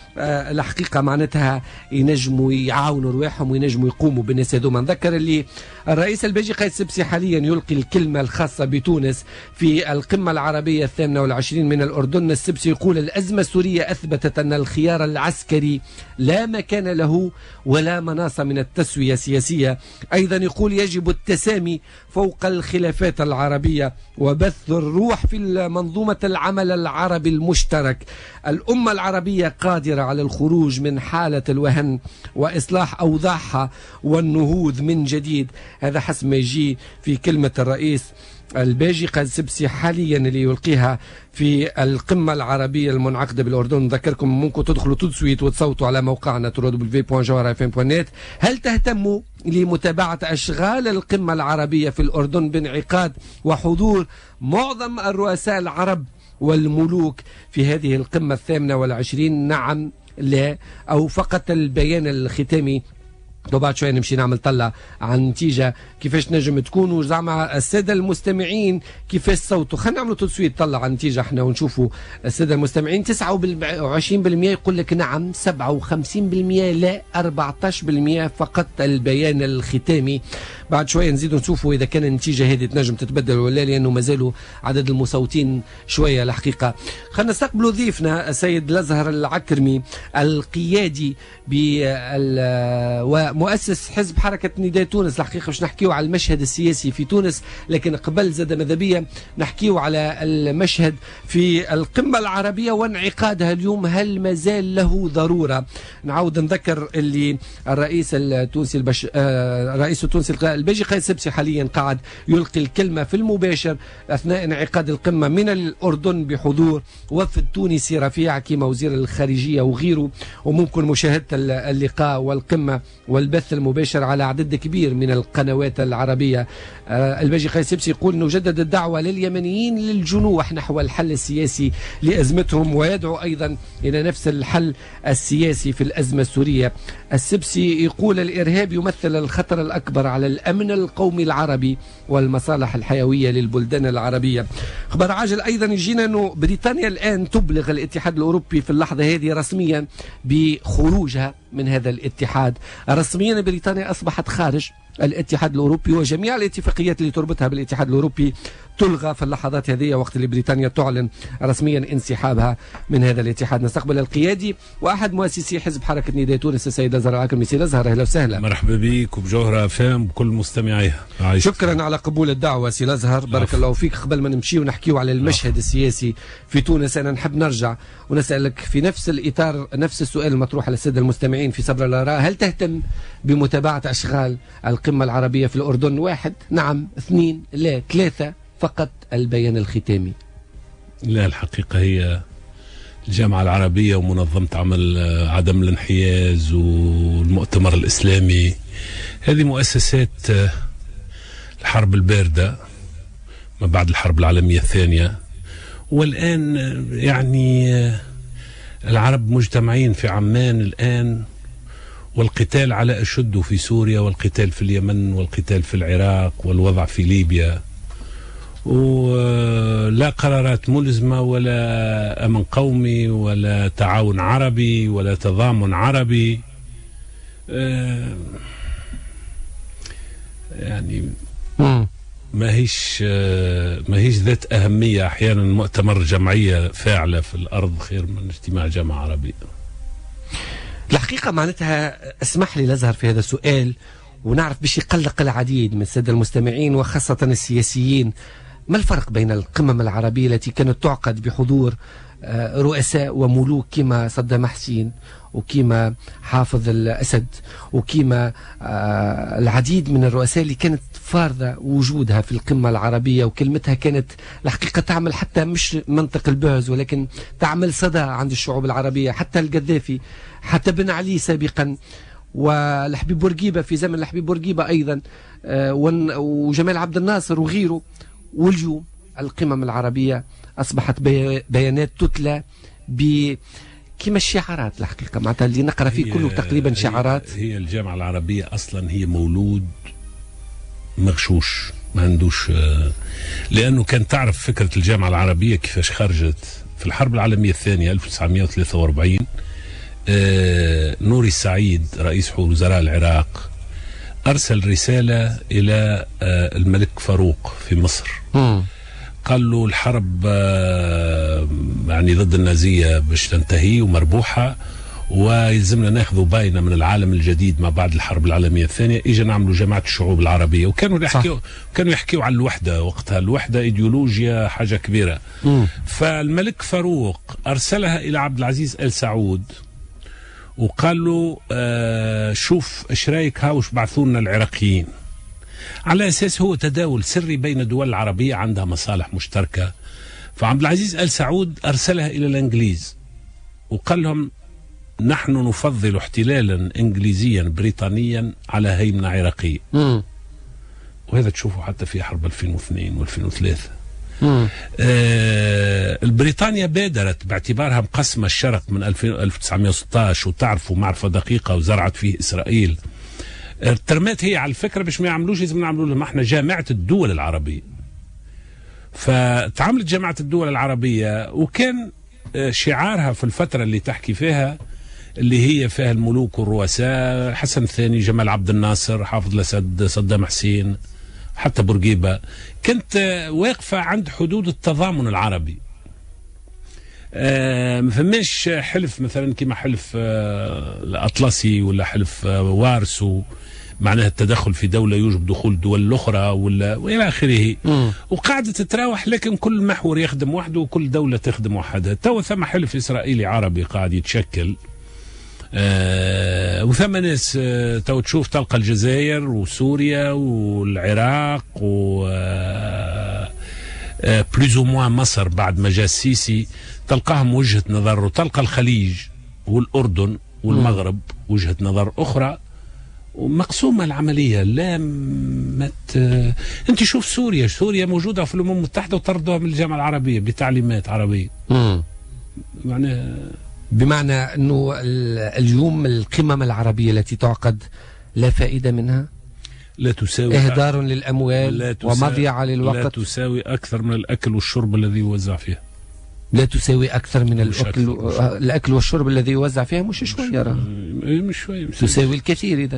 الحقيقة معناتها ينجموا يعاونوا رواحهم وينجموا يقوموا بالناس هذوما. نذكر اللي الرئيس البيجي قايد سبسي حاليا يلقي الكلمة الخاصة بتونس في القمة العربية 28 من الأردن. السبسي يقول الأزمة السورية أثبتت أن الخيار العسكري لا مكان له ولا مناص من التسوية السياسية. أيضا يقول يجب التسامي فوق الخلافات العربية وبث الروح في منظومة العمل العربي المشترك. الأمة العربية قادرة على الخروج من حالة الوهن وإصلاح أوضاعها والنهوض من جديد. هذا حسب ما يجي في كلمة الرئيس الباجي قايد سبسي حاليا اللي يلقيها في القمة العربية المنعقدة بالأردن. نذكركم ممكن تدخلوا تدسويت وتصوتوا على موقعنا www.jawharafm.net. هل تهتموا لمتابعة أشغال القمة العربية في الأردن بانعقاد وحضور معظم الرؤساء العرب والملوك في هذه القمة 28؟ نعم لا، أو فقط البيان الختامي؟ وبعد شوية نمشي نعمل طلع عن النتيجة كيفاش نجم تكون، وزعما السادة المستمعين كيفاش صوتوا. خلينا نعملوا تصويت طلع عن النتيجة احنا ونشوفوا السادة المستمعين. 29% يقول لك نعم، 57% لا، 14% فقط البيان الختامي. بعد شوية نزيدوا نشوفوا إذا كان النتيجة هذه تنجم تتبدل ولا، لأنه ما زالوا عدد المصوتين شوية الحقيقة. خلينا نستقبلوا ضيفنا السيد الأزهر العكرمي القيادي ومؤسس حزب حركة نداء تونس. الحقيقة باش نحكيو على المشهد السياسي في تونس، لكن قبل زاد ماذا نحكيو على المشهد في القمة العربية وانعقادها اليوم، هل ما زال له ضرورة؟ نعاود نذكر اللي الرئيس التونسي الرئيس التونسي البيجي قايد سبسي حاليا قاعد يلقي الكلمة في المباشر أثناء انعقاد القمة من الأردن بحضور وفد تونسي رفيع كما وزير الخارجية وغيره. وممكن مشاهدة اللقاء والقمة والبث المباشر على عدد كبير من القنوات العربية. الباجي قيس سبسي يقول نجدد الدعوة لليمنيين للجنوح نحو الحل السياسي لأزمتهم، ويدعو أيضا إلى نفس الحل السياسي في الأزمة السورية. السبسي يقول الإرهاب يمثل الخطر الأكبر على الأمن القومي العربي والمصالح الحيوية للبلدان العربية. خبر عاجل أيضا يجينا أنه بريطانيا الآن تبلغ الاتحاد الأوروبي في اللحظة هذه رسميا بخروجها من هذا الاتحاد. رسميا بريطانيا أصبحت خارج الاتحاد الأوروبي، وجميع الاتفاقيات اللي تربطها بالاتحاد الأوروبي تلغى في اللحظات هذه وقت اللي بريطانيا تعلن رسميا انسحابها من هذا الاتحاد. نستقبل القيادي وأحد مؤسسي حزب حركة نداء تونس السيد أزهر العاكمي. سيد أزهر أهلا وسهلا. مرحبا بك وبجوهرة فام وكل مستمعيها. شكرا على قبول الدعوة سيد أزهر، بارك الله فيك. قبل ما نمشي ونحكيه على المشهد السياسي في تونس أنا نحب نرجع ونسألك في نفس الإطار نفس السؤال المطروح على السادة المستمعين في صبر الآراء. هل تهتم بمتابعة أشغال القمة العربية في الأردن؟ 1 نعم، 2 لا، 3 فقط البيان الختامي؟ لا، الحقيقة هي الجامعة العربية ومنظمة عمل عدم الانحياز والمؤتمر الإسلامي هذه مؤسسات الحرب الباردة ما بعد الحرب العالمية الثانية، والآن يعني العرب مجتمعين في عمان الآن، والقتال على أشده في سوريا، والقتال في اليمن، والقتال في العراق، والوضع في ليبيا، ولا قرارات ملزمة ولا أمن قومي ولا تعاون عربي ولا تضامن عربي. يعني ما هيش ذات أهمية. أحيانا مؤتمر جمعية فاعلة في الأرض خير من اجتماع جامعة عربية. الحقيقة معناتها اسمح لي الأزهر في هذا السؤال، ونعرف باش يقلق العديد من السادة المستمعين وخاصة السياسيين، ما الفرق بين القمم العربية التي كانت تعقد بحضور رؤساء وملوك كما صدام حسين وكما حافظ الأسد وكما العديد من الرؤساء اللي كانت فارضة وجودها في القمة العربية، وكلمتها كانت الحقيقة تعمل حتى مش منطق البعز ولكن تعمل صدى عند الشعوب العربية. حتى القذافي، حتى بن علي سابقا، والحبيب بورقيبة في زمن الحبيب بورقيبة أيضا، وجمال عبد الناصر وغيره. واليوم القمم العربية أصبحت بيانات تتلى كما الشعارات. الحقيقة معناتها اللي نقرأ فيه كله تقريبا شعارات. هي الجامعة العربية أصلا هي مولود مغشوش، ما عندوش، لأنه كان تعرف فكرة الجامعة العربية كيفاش خرجت في الحرب العالمية الثانية 1943. نوري السعيد رئيس وزراء العراق أرسل رسالة إلى الملك فاروق في مصر، قال له الحرب يعني ضد النازية باش تنتهي ومربوحة، ويلزمنا ناخذوا باينة من العالم الجديد ما بعد الحرب العالمية الثانية. إجا نعملوا جماعة الشعوب العربية، وكانوا يحكيوا عن الوحدة وقتها. الوحدة إيديولوجيا حاجة كبيرة. فالملك فاروق أرسلها إلى عبد العزيز آل سعود وقال له شوف ايش رايك هاوش بعثوا لنا العراقيين، على اساس هو تداول سري بين الدول العربيه عندها مصالح مشتركه. فعبد العزيز آل سعود ارسلها الى الانجليز وقال لهم نحن نفضل احتلالا انجليزيا بريطانيا على هيمنه عراقيه. وهذا تشوفه حتى في حرب 2002 و2003. البريطانيا بادرت باعتبارها مقسمة الشرق من 1916 وتعرفوا معرفة دقيقة وزرعت فيه إسرائيل. ترمت هي على الفكرة باش ما يعملوش لازم نعملوا لهم احنا جامعة الدول العربية. فتعاملت جامعة الدول العربية وكان شعارها في الفترة اللي تحكي فيها اللي هي فيها الملوك والرؤساء، حسن الثاني، جمال عبد الناصر، حافظ الأسد، صدام حسين، حتى بورقيبة، كنت واقفة عند حدود التضامن العربي. ما فماش حلف مثلا كما حلف الأطلسي ولا حلف وارسو، معناها التدخل في دولة يوجب دخول الدول الأخرى ولا وإلى آخره. وقاعدة تتراوح، لكن كل محور يخدم وحده وكل دولة تخدم وحدها. تو ثم حلف إسرائيلي عربي قاعد يتشكل، وثم ناس تو تشوف تلقى الجزائر وسوريا والعراق و بلوز او موان مصر بعد ما جاء السيسي تلقاهم وجهة نظر، وتلقى الخليج والأردن والمغرب وجهة نظر أخرى، ومقسومة العملية. لا انت شوف سوريا موجودة في الأمم المتحدة وطردوها من الجامعة العربية بتعليمات عربية. بمعنى أنه اليوم القمم العربية التي تعقد لا فائدة منها، لا تساوي إهدار للأموال ومضيعة للوقت، لا تساوي أكثر من الأكل والشرب الذي يوزع فيها، لا تساوي أكثر من الأكل والشرب الذي يوزع فيها. مش شوية، مش شوية، تساوي الكثير. إذن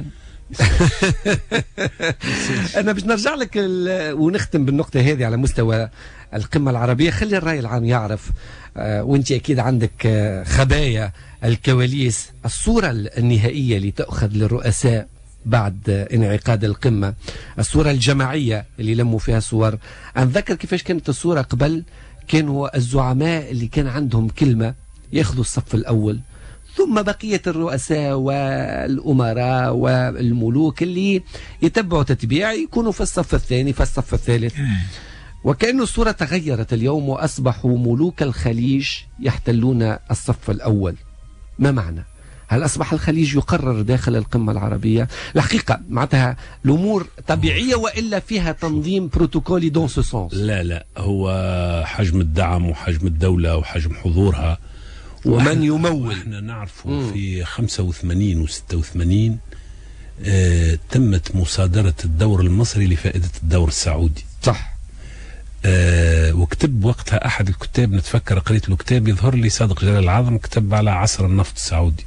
أنا باش نرجع لك ونختم بالنقطة هذه على مستوى القمة العربية. خلي الرأي العام يعرف، وانت أكيد عندك خبايا الكواليس، الصورة النهائية اللي تأخذ للرؤساء بعد انعقاد القمة، الصورة الجماعية اللي لموا فيها صور. أتذكر كيفاش كانت الصورة قبل، كانوا الزعماء اللي كان عندهم كلمة ياخذوا الصف الأول، ثم بقية الرؤساء والأمراء والملوك اللي يتبعوا تتبيع يكونوا في الصف الثاني في الصف الثالث. وكأن الصورة تغيرت اليوم وأصبحوا ملوك الخليج يحتلون الصف الأول. ما معنى؟ هل أصبح الخليج يقرر داخل القمة العربية؟ الحقيقة معناتها الأمور طبيعية وإلا فيها تنظيم بروتوكولي دون سو سونس؟ لا، هو حجم الدعم وحجم الدولة وحجم حضورها ومن يمول. احنا نعرفه في 85 و 86 تمت مصادرة الدور المصري لفائدة الدور السعودي. صح. وكتب وقتها أحد الكتاب، نتفكر قريت له كتاب يظهر لي صادق جلال العظم، كتب على عصر النفط السعودي.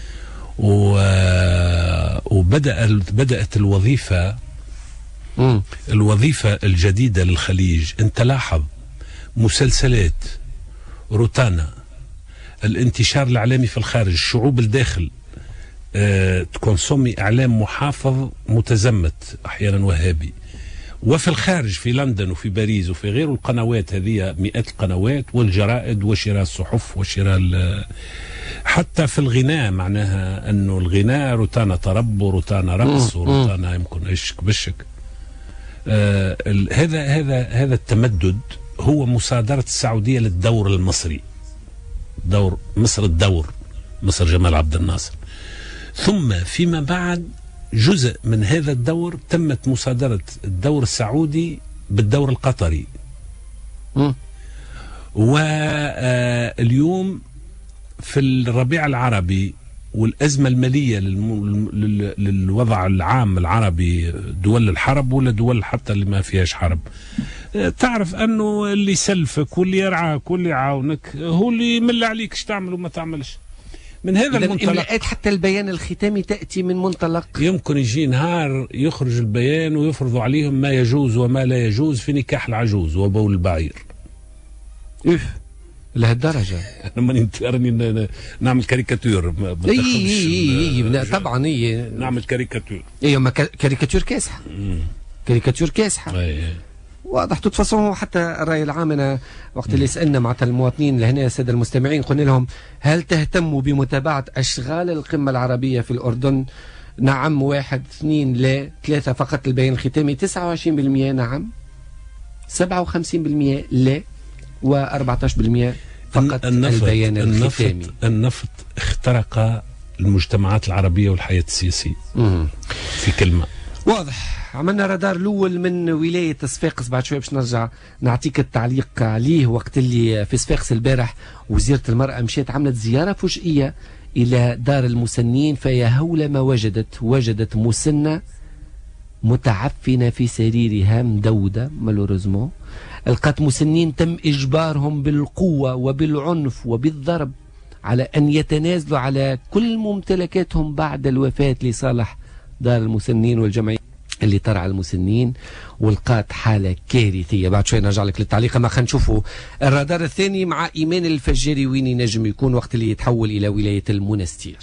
وبدأت الوظيفة الجديدة للخليج. انت لاحظ مسلسلات روتانا، الانتشار الإعلامي في الخارج، الشعوب الداخل تكونسومي إعلام محافظ متزمت أحيانا وهابي، وفي الخارج في لندن وفي باريس وفي غيره القنوات هذه، مئات القنوات والجرائد وشراء الصحف وشراء حتى في الغناء. معناها أنه الغناء روتانا طرب وروتانا رقص وروتانا يمكن عشك بشك. هذا التمدد هو مصادرة السعودية للدور المصري، دور مصر جمال عبد الناصر. ثم فيما بعد جزء من هذا الدور تمت مصادرة الدور السعودي بالدور القطري. واليوم في الربيع العربي والأزمة المالية للوضع العام العربي، دول الحرب ولا دول حتى اللي ما فيهاش حرب، تعرف أنه اللي يسلفك واللي يرعاك واللي يعاونك هو اللي يمل عليك ايش تعمل وما تعملش. من هذا المنطلق حتى البيان الختامي تأتي من منطلق يمكن يجي نهار يخرج البيان ويفرضوا عليهم ما يجوز وما لا يجوز في نكاح العجوز وبول البعير. لهالدرجة أنا ماني نعمل كاريكاتير. طبعا نعمل كاريكاتير. ما كاريكاتير كاسحة. كاريكاتير كاسحة. واضح. تفصلوا حتى الرأي العام. أنا وقت اللي سألنا مع المواطنين لهنا السادة المستمعين قلنا لهم هل تهتموا بمتابعة أشغال القمة العربية في الأردن؟ نعم 1 2 لا 3 فقط البيان الختامي. 29% نعم، 57% لا، و14% فقط البيان الختامي. النفط اخترق المجتمعات العربية والحياة السياسية في كلمة. واضح. عملنا رادار الأول من ولاية صفاقس، بعد شوية باش نرجع نعطيك التعليق عليه. وقت اللي في صفاقس البارح وزيرة المرأة مشيت عملت زيارة فجئية إلى دار المسنين، فيا هول ما وجدت مسنة متعفنة في سريرها مدودة مالوريزمون. لقات مسنين تم إجبارهم بالقوة وبالعنف وبالضرب على أن يتنازلوا على كل ممتلكاتهم بعد الوفاة لصالح دار المسنين والجمعية اللي ترعى المسنين. ولقات حالة كارثية. بعد شوي نرجع لك للتعليق. ما خلينا نشوفوا الرادار الثاني مع إيمان الفجاري وين ينجم يكون وقت اللي يتحول إلى ولاية المنستير.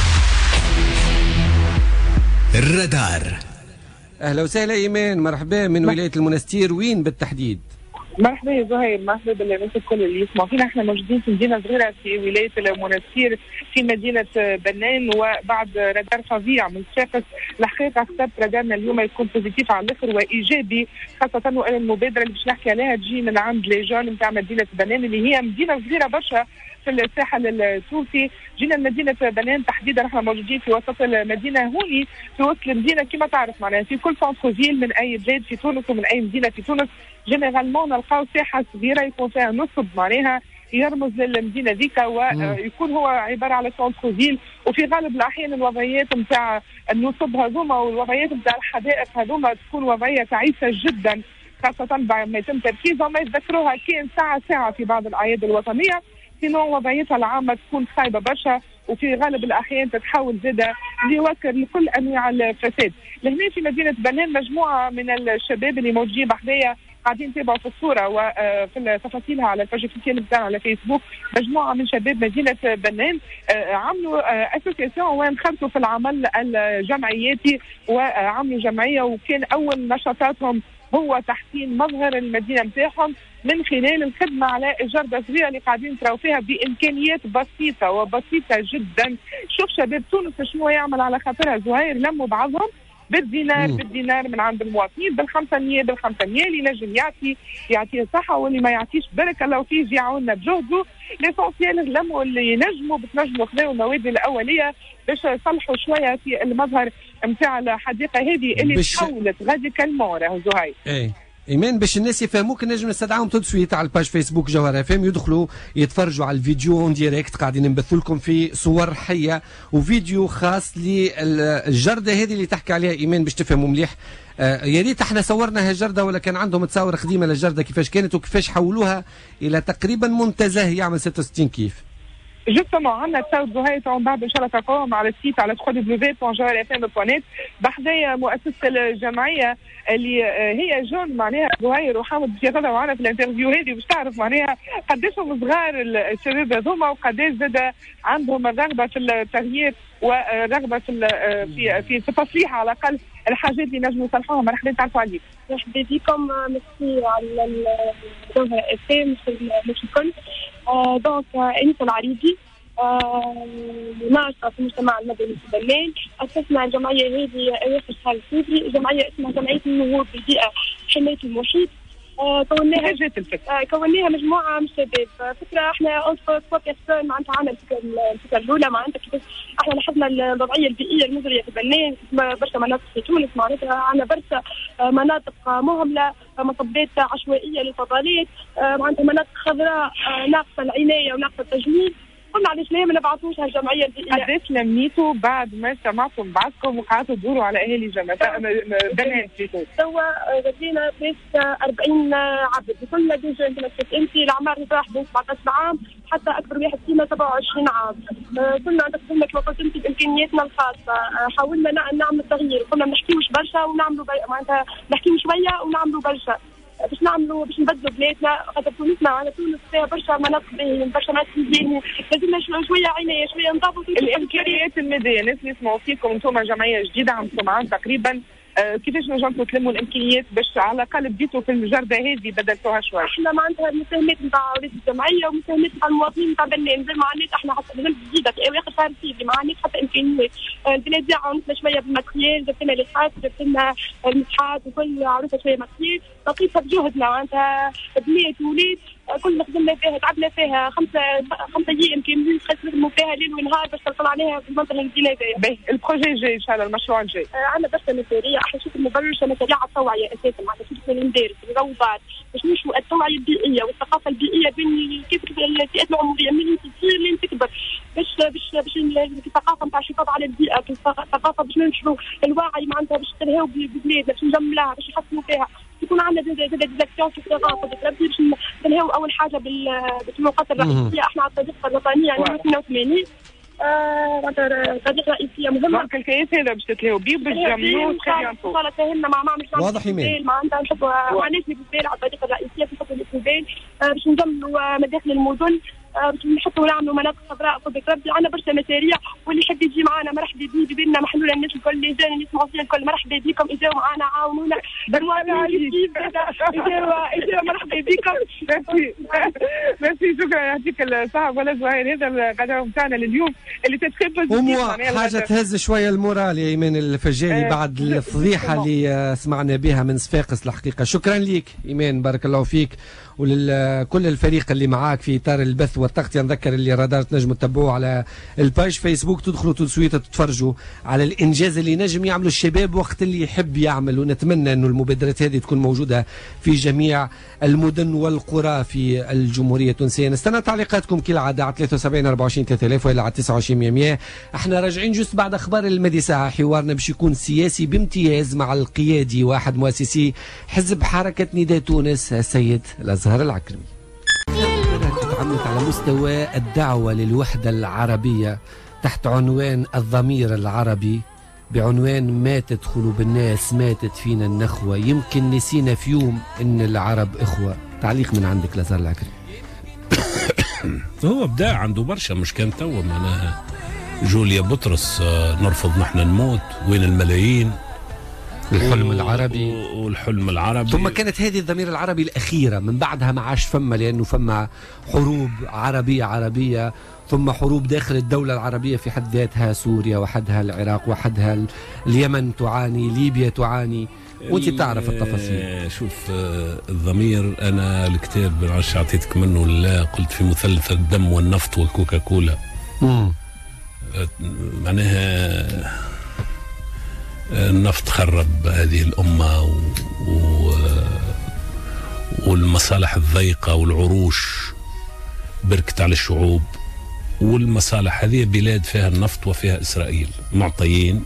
الرادار. أهلا وسهلا إيمان، مرحبا من ولاية المنستير، وين بالتحديد؟ مرحبا يا زهير، مرحبا بالناس الكل اللي يسمعوا فينا. احنا موجودين في مدينه صغيره في ولايه المنستير في مدينه بنان، وبعد رادار فظيع من صفاقس. الحقيقه اخترت رادارنا اليوم يكون بوزيتيف على الاخر وايجابي، خاصه وان المبادره اللي باش نحكي عليها تجي من عند لي جون نتاع مدينه بنان اللي هي مدينه صغيره برشا في الساحل التونسي. جينا لمدينه بنان تحديدا، احنا موجودين في وسط المدينه هوني في وسط المدينه كما تعرف معناها في كل سنتروفيل من اي بلاد في تونس ومن اي مدينه في تونس جينيرالمون نلقاو ساحه صغيره يكون فيها نصب معناها يرمز للمدينه ذيك ويكون هو عباره على سنتروفيل. وفي غالب الاحيان الوضعيات نتاع النصب هذوما والوضعيات نتاع الحدائق هذوما تكون وضعيه تعيسه جدا، خاصه بعد ما يتم تركيزهم ما يتذكروها كان ساعه في بعض الاعياد الوطنيه، سينو وضعيتها العامه تكون خايبه برشا، وفي غالب الاحيان تتحول زاده لوكر لكل انواع الفساد. لهنا في مدينه بنان مجموعه من الشباب اللي موجودين بحدايا قاعدين نتابعوا في الصوره وفي تفاصيلها على الباج اوفيسيال بتاعنا على فيسبوك. مجموعه من شباب مدينه بنان عملوا اسوسياسيون وانخرطوا في العمل الجمعياتي وعملوا جمعيه، وكان اول نشاطاتهم هو تحسين مظهر المدينه نتاعهم من خلال الخدمه على جرده صغيره اللي قاعدين تراو فيها بامكانيات بسيطه وبسيطه جدا. شوف شباب تونس شنو يعمل على خاطرها زهير، لموا بعضهم بالدينار من عند المواطنين، بالخمسة اللي ينجم يعطيه صحه، واللي ما يعطيش بارك الله فيه يجي يعاوننا بجهده. ليسونسيال لموا اللي ينجموا بتنجموا خذاو المواد الاوليه باش يصلحوا شويه في المظهر نتاع الحديقه هذه اللي تحولت راديكالمون راهو زهير. ايمان باش الناس يفهموك نجم نستدعاهم تو سويت على الباج فيسبوك جوهر اف ام يدخلوا يتفرجوا على الفيديو اون ديريكت، قاعدين نبث لكم في صور حيه وفيديو خاص للجرده هذه اللي تحكي عليها ايمان باش تفهموا مليح. يا ريت احنا صورنا هالجرده ولا كان عندهم تصاور قديمه للجرده كيفاش كانت وكيفاش حولوها الى تقريبا منتزه يعمل 66 كيف. جوستومون عندنا تصاور زهير من بعد ان شاء الله تلقاوهم على السيت على www.joherfm.net بحذايا مؤسسه الجمعيه اللي هي جون معناها زهير وحامد باش ياخذها معنا في الانترفيو هذه باش تعرف معناها قداش هم صغار الشباب هذوما وقداش زاد عندهم الرغبه في التغيير ورغبه في تصليح على الاقل الحاجات اللي نجموا نصلحوها. مرحبا تعرفوا عليك. مرحبا بكم، ميرسي على جوهر اف ام مش الكل. دونك انيس العريبي ناشطه في المجتمع المدني في بنان. اسسنا الجمعيه هذه اواخر الشهر الفبراير، جمعيه اسمها جمعيه النهوض بالبيئه حمايه المحيط. كوناها مجموعه من الشباب. فكره احنا اونتر فوا بيرسون معناتها عندنا الفكره الاولى معناتها كيفاش احنا لاحظنا الوضعيه البيئيه المزريه في بنان، برشا مناطق في تونس معناتها عندنا برشا مناطق مهمله، مصبات عشوائيه للفضلات، معناتها مناطق خضراء ناقصه العنايه وناقصه التجميل. قلنا علاش ليه ما نبعثوش هالجمعيه البيئيه؟ قداش لميتوا بعد ما اجتمعتوا بعضكم وقعدتوا تدوروا على اهالي بنان في تونس؟ توا غدينا بس 40 عبد، كلنا ديجا انت الاعمار نتاعهم بين 17 عام حتى اكبر واحد فينا 27 عام. كلنا قلنا كما قلت انت بامكانياتنا الخاصه حاولنا نعمل تغيير، كنا ما نحكيوش برشا ونعملوا معناتها نحكيو شويه ونعملوا برشا باش نبدلوا بلادنا. خاطر تونسنا على تونس فيها برشا مناطق باهيين برشا ناس مزيانين، لازمنا شويه عنايه شويه نضافوا الامكانيات الماديه. الناس اللي يسمعوا فيكم انتم جمعيه جديده عندكم عام تقريبا، كيفاش نجمتوا تلموا الامكانيات باش على الاقل بديتوا في الجرده هذه بدلتوها شويه؟ احنا معناتها المساهمات نتاع ولاد الجمعيه ومساهمات نتاع المواطنين نتاع بنان، زي ما عانيت احنا حتى مازال جديده في اواخر شهر فيفري ما عانيت حتى امكانيات. البلاد عاونتنا شويه بالماتريال، جبت لنا ليحات، جبت لنا المسحات وكل عاونتنا شويه ماتريال، لطيفه بجهدنا معناتها بنات وولاد كلنا خدمنا فيها تعبنا فيها 5 ايام كاملين خدموا فيها ليل ونهار باش نطلع عليها في المنطقه المدينه هذيا. البروجي الجاي ان شاء الله المشروع الجاي عندنا برشا مشاريع، احنا شوف مبرشة مشاريع التوعيه اساسا معناتها شوف المدارس الروضات باش نشوفوا التوعيه البيئيه والثقافه البيئيه بين كيف الفئات العمريه من تصير لين تكبر باش الثقافه نتاع الحفاظ على البيئه، الثقافه باش ننشروا الوعي معناتها باش نلهيو ببلادنا باش نجملها باش نحسنوا فيها. يكون عندنا ديزاكسيون في الثقافه باش نلهيو اول حاجه بالنقاط الرئيسيه. احنا على الطريقه الوطنيه 82 طريقه رئيسيه مهمه. الكيس هذا باش تتلهوا بيه باش تجمعوه ان شاء الله. تاهلنا مع معمل واضح يمين معناتها نحطوا معناش بالبال على الطريقه الرئيسيه في نحطوا بالبال باش نجملوا مداخل المدن، باش نحطوا نعملوا مناطق خضراء قدك ربي. عندنا برشا مشاريع واللي يحب يجي معنا مرحبا بيه، بينا محلوله الناس الكل اللي جايين يسمعوا فينا الكل مرحبا بكم، اجاوا معنا عاونونا اجاوا مرحبا بكم. ميرسي شكرا يعطيك الصحة ولا زهير. هذا الغداء نتاعنا لليوم اللي تتخبز حاجه تهز شويه المورال يا ايمان الفجاني بعد الفضيحه اللي سمعنا بها من صفاقس الحقيقه. شكرا ليك ايمان بارك الله فيك ولكل الفريق اللي معاك في اطار البث والتغطيه. نذكر اللي رادار تنجموا تتبعوه على الباج فيسبوك، تدخلوا تسويته تتفرجوا على الانجاز اللي نجم يعملوا الشباب وقت اللي يحب يعمل. ونتمنى انه المبادرات هذه تكون موجوده في جميع المدن والقرى في الجمهوريه التونسيه. نستنى تعليقاتكم كالعاده على 73 24 3000 ولا على 29 100. احنا راجعين جست بعد اخبار المدي ساعه. حوارنا باش يكون سياسي بامتياز مع القيادي واحد مؤسسي حزب حركه نداء تونس السيد الازهر العكرمي. تعملت على مستوى الدعوه للوحده العربيه تحت عنوان الضمير العربي، بعنوان ماتت قلوب الناس، ماتت فينا النخوه، يمكن نسينا في يوم ان العرب اخوه. تعليق من عندك الازهر العكرمي. هو بدا عنده برشا، مش كان توا معناها جوليا بطرس نرفض نحن نموت، وين الملايين، الحلم العربي والحلم العربي. ثم كانت هذه الضمير العربي الأخيرة، من بعدها ما عاش فما، لأنه فما حروب عربية ثم حروب داخل الدولة العربية في حد ذاتها، سوريا وحدها، العراق وحدها، اليمن تعاني، ليبيا تعاني، وانت تعرف التفاصيل. شوف الضمير، أنا الكتاب بالعش عطيتك منه، لا قلت في مثلث الدم والنفط والكوكاكولا. معناها النفط خرب هذه الأمة والمصالح الضيقة والعروش بركت على الشعوب، والمصالح هذه بلاد فيها النفط وفيها إسرائيل معطيين.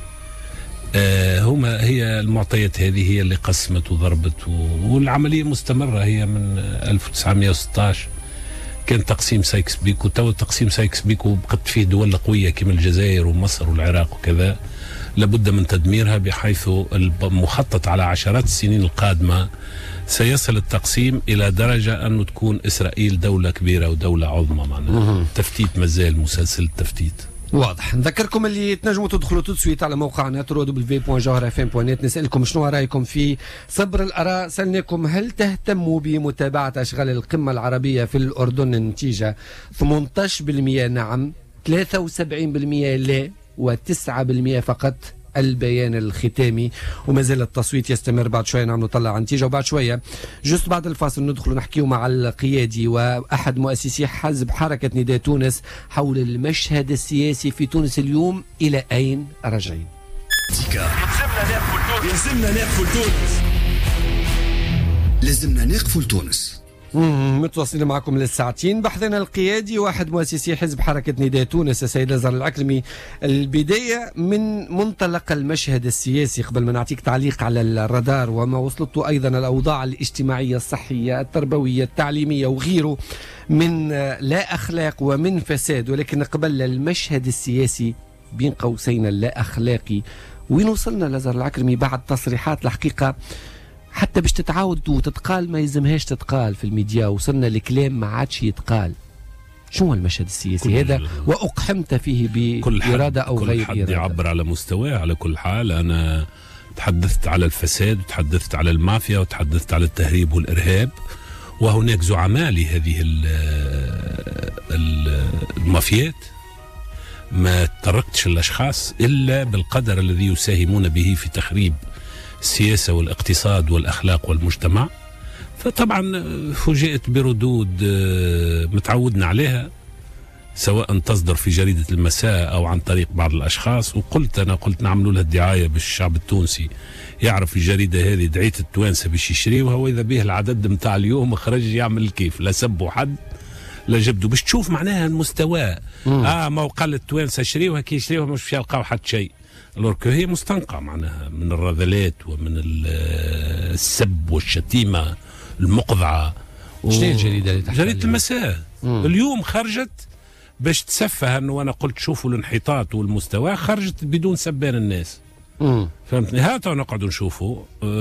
هي المعطيات هذه هي اللي قسمت وضربت، والعملية مستمرة هي من 1916. كان تقسيم سايكس بيكو، تو تقسيم سايكس بيكو بقت فيه دول قوية كما الجزائر ومصر والعراق وكذا، لابد من تدميرها، بحيث المخطط على عشرات السنين القادمة سيصل التقسيم إلى درجة أنه تكون إسرائيل دولة كبيرة ودولة عظمى. معناها تفتيت مازال، مسلسل التفتيت واضح. نذكركم اللي تنجموا تدخلوا تسويت على موقعنا www.jawharfm.net. نسألكم شنو رايكم في صبر الآراء. سألناكم هل تهتموا بمتابعة أشغال القمة العربية في الأردن؟ النتيجة 18% نعم، 73% لا، و9% فقط البيان الختامي. وما زال التصويت يستمر. بعد شويه نعم نطلع نتيجه، وبعد شويه جست بعد الفاصل ندخل نحكيو مع القيادي واحد مؤسسي حزب حركه نداء تونس حول المشهد السياسي في تونس اليوم. الى اين راجعين؟ لازمنا نقفل تونس. متواصلين معكم للساعتين. بحثنا القيادي واحد مؤسسي حزب حركة نداء تونس السيد الازهر العكرمي. البداية من منطلق المشهد السياسي قبل ما نعطيك تعليق على الرادار وما وصلته أيضا الأوضاع الاجتماعية الصحية التربوية التعليمية وغيره من لا أخلاق ومن فساد، ولكن قبل المشهد السياسي بين قوسين اللا أخلاقي. وين وصلنا الازهر العكرمي بعد تصريحات الحقيقة حتى باش تتعاود وتتقال ما يلزمهاش تتقال في الميديا؟ وصلنا لكلام ما عادش يتقال. شو المشهد السياسي هذا وأقحمت فيه بإرادة أو غير إرادة؟ كل حد يعبر على مستواه. على كل حال أنا تحدثت على الفساد وتحدثت على المافيا وتحدثت على التهريب والإرهاب، وهناك زعماء لهذه المافيات. ما تركتش الأشخاص إلا بالقدر الذي يساهمون به في تخريب السياسة والاقتصاد والأخلاق والمجتمع. فطبعا فوجئت بردود متعودنا عليها، سواء تصدر في جريدة المساء أو عن طريق بعض الأشخاص. أنا قلت نعملوا لها الدعاية بالشعب التونسي يعرف الجريدة هذه، دعيت التوانسة باش يشريوها، وإذا به العدد متاع اليوم خرج يعمل كيف، لا سبوا حد لا جبدوا، باش تشوف معناها المستوى. ما قال التوانسة شريوها، كي يشريوها مش يلقاو حد شيء. الورك هي مستنقع معناها من الرذلات ومن السب والشتيمة المقذعة. شنو الجريدة اللي تحت؟ جريدة المساء اليوم خرجت باش تسفه انه انا قلت شوفوا الانحطاط والمستوى، خرجت بدون سبان الناس. فهمتني؟ هاتوا نقعدوا نشوفوا.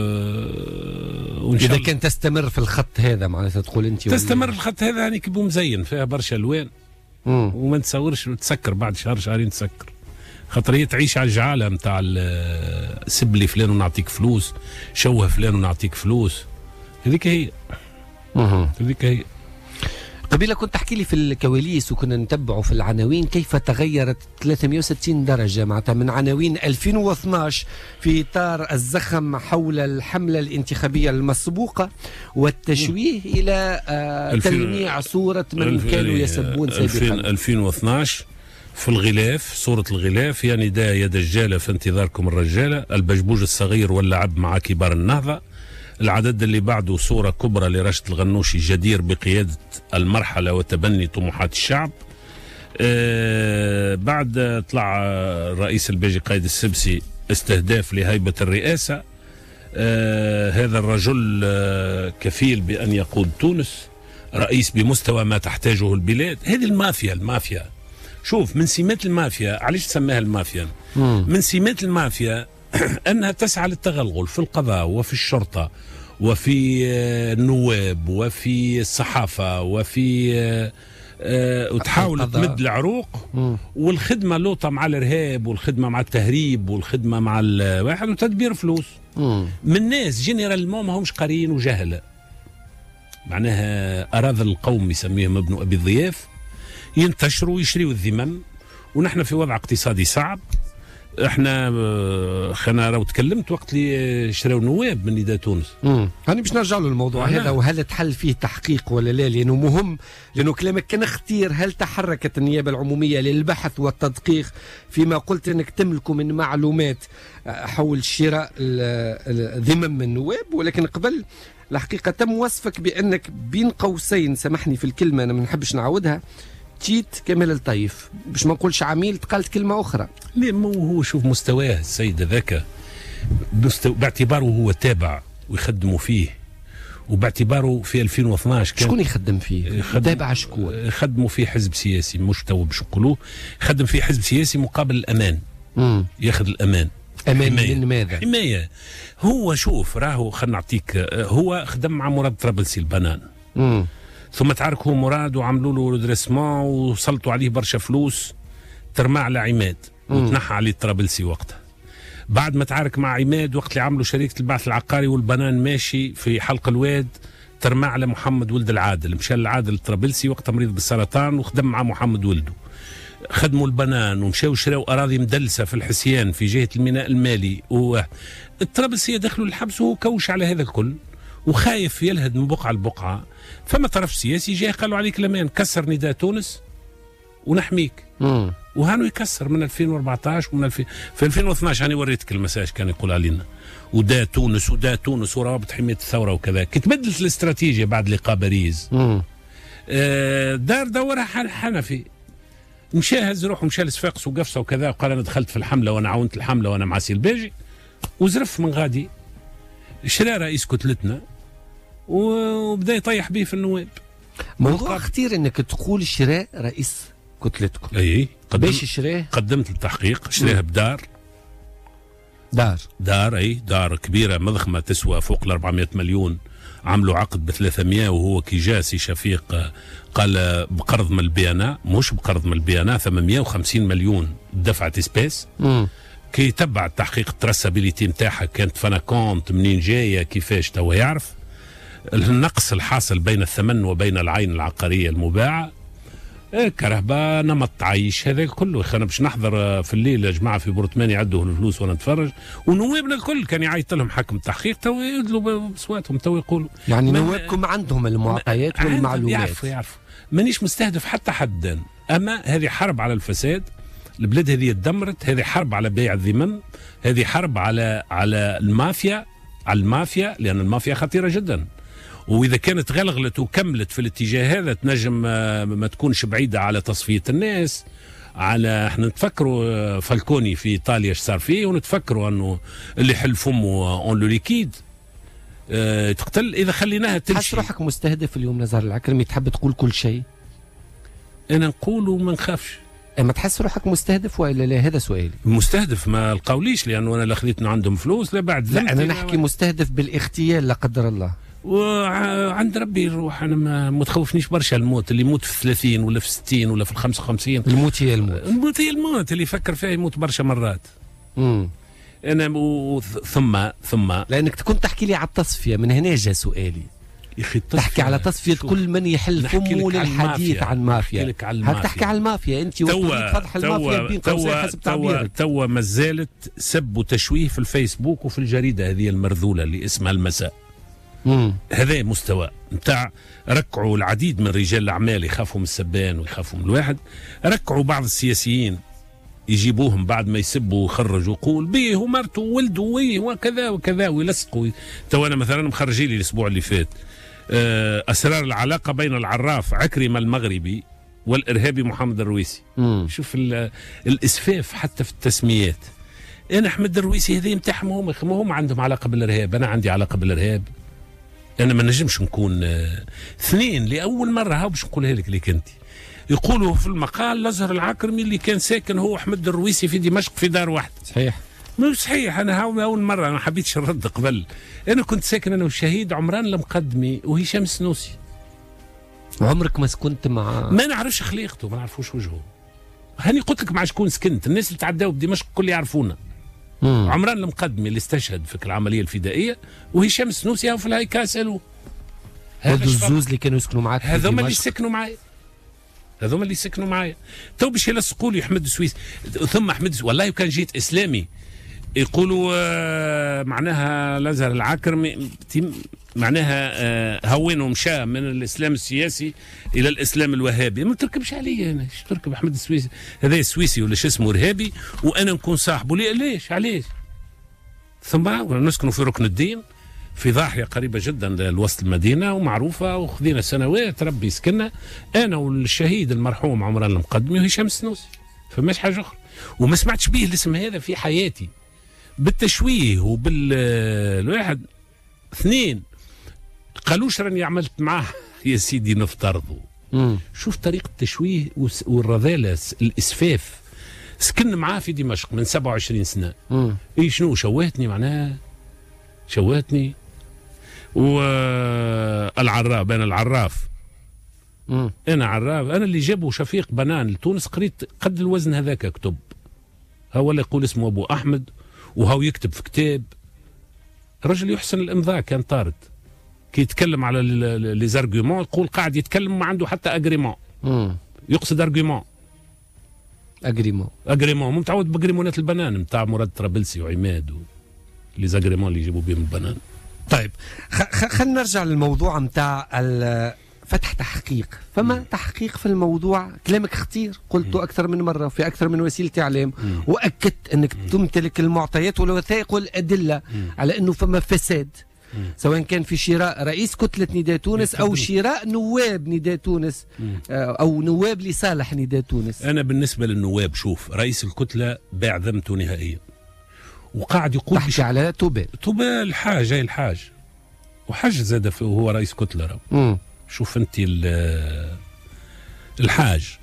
إذا كان تستمر في الخط هذا معناتها تقول أنت تستمر في الخط هذا يعني كيبو مزين فيها برشا ألوان، وما نتصورش تسكر بعد شهر شهرين تسكر. خاطر هي تعيش على الجعالة متاع سب لي فلان ونعطيك فلوس، شوه فلان ونعطيك فلوس. هذيك هي. هذيك هي. قبيله كنت تحكي لي في الكواليس وكنا نتبعوا في العناوين كيف تغيرت 360 درجه معناتها من عناوين 2012 في اطار الزخم حول الحمله الانتخابيه المسبوقه والتشويه الى تلميع صوره من كانوا يسبون سابقا. 2012 في الغلاف، صورة الغلاف يعني دا يا دجالة في انتظاركم الرجالة، البجبوج الصغير واللعب مع كبار النهضة. العدد اللي بعده صورة كبرى لرشد الغنوشي جدير بقيادة المرحلة وتبني طموحات الشعب. بعد طلع الرئيس الباجي قايد السبسي استهداف لهيبة الرئاسة. هذا الرجل كفيل بأن يقود تونس، رئيس بمستوى ما تحتاجه البلاد. هذه المافيا شوف من سمات المافيا. علاش تسميها المافيا؟ من سمات المافيا أنها تسعى للتغلغل في القضاء وفي الشرطة وفي النواب وفي الصحافة وفي وتحاول تمد العروق، والخدمة لوطة مع الإرهاب والخدمة مع التهريب والخدمة مع الواحد وتدبير فلوس من ناس جنرالمون ما همش قاريين وجهلة. معناها أراذل القوم يسميهم ابن أبي الضياف، ينتشروا ويشريوا الذمم، ونحن في وضع اقتصادي صعب. احنا خلينا راهو تكلمت وقت اللي شراو نواب من نداء تونس. هاني باش نرجع له الموضوع هذا وهل تحل فيه تحقيق ولا لا، لانه مهم، لانه كلامك كان اختير. هل تحركت النيابه العموميه للبحث والتدقيق فيما قلت انك تملكوا من معلومات حول شراء ذمم من النواب، ولكن قبل الحقيقه تم وصفك بانك بين قوسين، سامحني في الكلمه انا ما نحبش نعاودها، تيت كمال الطيف، باش ما نقولش عميل تقالت كلمه اخرى. لا هو شوف مستواه السيد ذاك باعتباره هو تابع ويخدموا فيه، وباعتباره في 2012 كان شكون يخدم فيه؟ تابع شكون؟ يخدموا فيه حزب سياسي، مش تو باش نقولوه يخدم فيه حزب سياسي مقابل الامان. ياخذ الامان. امان من ماذا؟ حمايه. هو شوف راهو خلينا نعطيك، هو خدم مع مراد طرابلسي البنان. ثم تعارك هو مراد وعملوا له دريسمون وسلطوا عليه برشا فلوس، ترمى على عماد وتنحى عليه طرابلسي وقتها. بعد ما تعارك مع عماد وقت اللي عملوا شركة البعث العقاري والبنان ماشي في حلق الواد، ترمى على محمد ولد العادل. مشى العادل الطرابلسي وقتها مريض بالسرطان وخدم مع محمد ولده. خدموا البنان ومشاو شراو أراضي مدلسة في الحسيان في جهة الميناء المالي، والطرابلسي دخلوا الحبس وهو كوش على هذا الكل وخايف يلهد من بقعة لبقعة. فما طرف سياسي جاي قالوا عليك لمان كسر نداء تونس ونحميك. وهانو يكسر من 2014 ومن في 2012. أنا وريتك المساج كان يقول علينا ودا تونس وروابط حماية الثورة وكذا. كي تبدلت الاستراتيجية بعد لقاء باريس، دار دورها حنفي، مشى هز روحه، مشى لصفاقس وقفصه وكذا، وقال أنا دخلت في الحملة وأنا عاونت الحملة وأنا مع سي الباجي، وزرف من غادي شرا رئيس كتلتنا وبدا يطيح به في النواب. موضوع خطير انك تقول شراء رئيس كتلتكم. اي باش شراه؟ قدمت التحقيق، شراها بدار اي دار كبيره مضخمه تسوى فوق ال 400 مليون. عملوا عقد ب 300، وهو كي جا سي شفيق قال بقرض من البيانا، مش بقرض من البيانا، 850 مليون دفعت سبيس. كي يتبع التحقيق التراسابيليتي نتاعها كانت فانا كونت منين جايه كيفاش توا يعرف النقص الحاصل بين الثمن وبين العين العقاريه المباعه. كرهبه نمط عيش هذا كله. انا باش نحضر في الليل يا جماعه في برطمان يعدوا الفلوس وانا نتفرج، ونوابنا الكل كان يعيط لهم حكم التحقيق تو يدلوا بصواتهم تو يقولوا يعني نوابكم عندهم المعطيات والمعلومات. يعرفوا مانيش مستهدف حتى حد، اما هذه حرب على الفساد. البلاد هذه اتدمرت، هذه حرب على بيع الذمم، هذه حرب على المافيا، لأن المافيا خطيرة جدا. وإذا كانت غلغلت وكملت في الاتجاه هذا تنجم ما تكونش بعيدة على تصفية الناس. على احنا نتفكروا فالكوني في إيطاليا ايش صار فيه، ونتفكروا أنه اللي حل فمه اون لو ليكيد تقتل إذا خليناها تمشي. حس روحك مستهدف اليوم نزار العكرمي، تحب تقول كل شيء؟ أنا نقول وما نخافش. اما تحس روحك مستهدف ولا لا؟ هذا سؤالي. مستهدف ما القوليش، لانه انا لا خذيت عندهم فلوس لا بعد. لا انا نحكي مستهدف بالاغتيال لا قدر الله. وعند ربي يروح، انا ما تخوفنيش برشا الموت. اللي يموت في 30 ولا في 60 ولا في 55 الموت هي الموت اللي يفكر فيها يموت برشا مرات. انا ثم لانك كنت تحكي لي على التصفيه، من هنا جا سؤالي. تحكي على تصفية كل من يحل فمه للحديث عن مافيا. هل تحكي على المافيا أنت وطريقة فضح المافيا بين قوسين حسب تعبيرك؟ توا ما زالت سب وتشويه في الفيسبوك وفي الجريدة هذه المرذولة اللي اسمها المساء. هذا مستوى نتاع ركعوا العديد من رجال الأعمال يخافوا من السبان ويخافوا من الواحد، ركعوا بعض السياسيين يجيبوهم بعد ما يسبوا ويخرجوا يقول بيه ومرته وولده ويه وكذا وكذا ويلصقوا. تو أنا مثلا مخرجي لي الأسبوع اللي فات أسرار العلاقة بين العراف عكرمة المغربي والإرهابي محمد الرويسي. شوف الإسفاف حتى في التسميات. أنا أحمد الرويسي هذي متاعهم هم عندهم علاقة بالإرهاب، أنا عندي علاقة بالإرهاب. أنا ما نجمش نكون اثنين. لأول مرة هاو باش نقولها لك أنت. يقولوا في المقال الأزهر العكرمي اللي كان ساكن هو أحمد الرويسي في دمشق في دار واحدة. صحيح. مش صحيح. أنا هاو أول مرة أنا حبيتش نرد قبل. أنا كنت ساكن أنا والشهيد عمران المقدمي وهشام السنوسي. عمرك ما سكنت مع؟ ما نعرفش خليقته، ما نعرفوش وجهه. هاني قلت لك مع شكون سكنت. الناس اللي تعداوا بدمشق كل يعرفونا. عمران المقدمي اللي استشهد في العملية الفدائية وهشام السنوسي هاو في الهيكا سألوه. هذو الزوز اللي كانوا يسكنوا معاك؟ هذوما اللي سكنوا معايا. هذوما اللي سكنوا معايا. تو باش يلصقوا لي أحمد السويسي. ثم أحمد والله كان جيت إسلامي يقولوا معناها الأزهر العكرمي معناها هونوا مشى من الإسلام السياسي إلى الإسلام الوهابي. ما تركبش علي أنا. ايش تركب أحمد السويسي هذا السويسي ولا شو اسمه إرهابي وأنا نكون صاحبه؟ ليش علاش؟ ثم نسكنوا في ركن الدين في ضاحية قريبة جدا لوسط المدينة ومعروفة وخذينا سنوات ربي يسكننا أنا والشهيد المرحوم عمران المقدمي وهشام السنوسي. فماش حاجة أخرى. وما سمعتش به الاسم هذا في حياتي بالتشويه وبالواحد. اثنين قالوش راني عملت معاه يا سيدي نفترضوا. شوف طريقة التشويه والرذالة الإسفاف. سكن معاه في دمشق من 27 سنة. إيه شنو شوهتني معناه؟ شوهتني. والعراف أنا العراف. أنا عراف. أنا اللي جابوا شفيق بنان لتونس قريت قد الوزن هذاك كتب. هو اللي يقول اسمه أبو أحمد وهو يكتب في كتاب. رجل يحسن الإمضاء كان طارد. كي يتكلم على لي زارغيومون يقول قاعد يتكلم ما عنده حتى أجريمون. يقصد أرغيومون. أجريمون متعود بأجريمونات البنان نتاع مراد طرابلسي وعماد لي زاغريمون اللي يجيبوا بهم البنان. طيب خلينا نرجع للموضوع نتاع فتح تحقيق. فما تحقيق في الموضوع. كلامك خطير قلته أكثر من مرة في أكثر من وسيلة إعلام وأكدت أنك تمتلك المعطيات والوثائق والأدلة على أنه فما فساد سواء كان في شراء رئيس كتلة نداء تونس أو شراء نواب نداء تونس أو نواب لصالح نداء تونس. أنا بالنسبة للنواب شوف رئيس الكتلة باع ذمته نهائيا وقاعد يقول تحكي على توبال الحاج الحاج وحاج زاد وهو رئيس كتلة. شوف أنت الحاج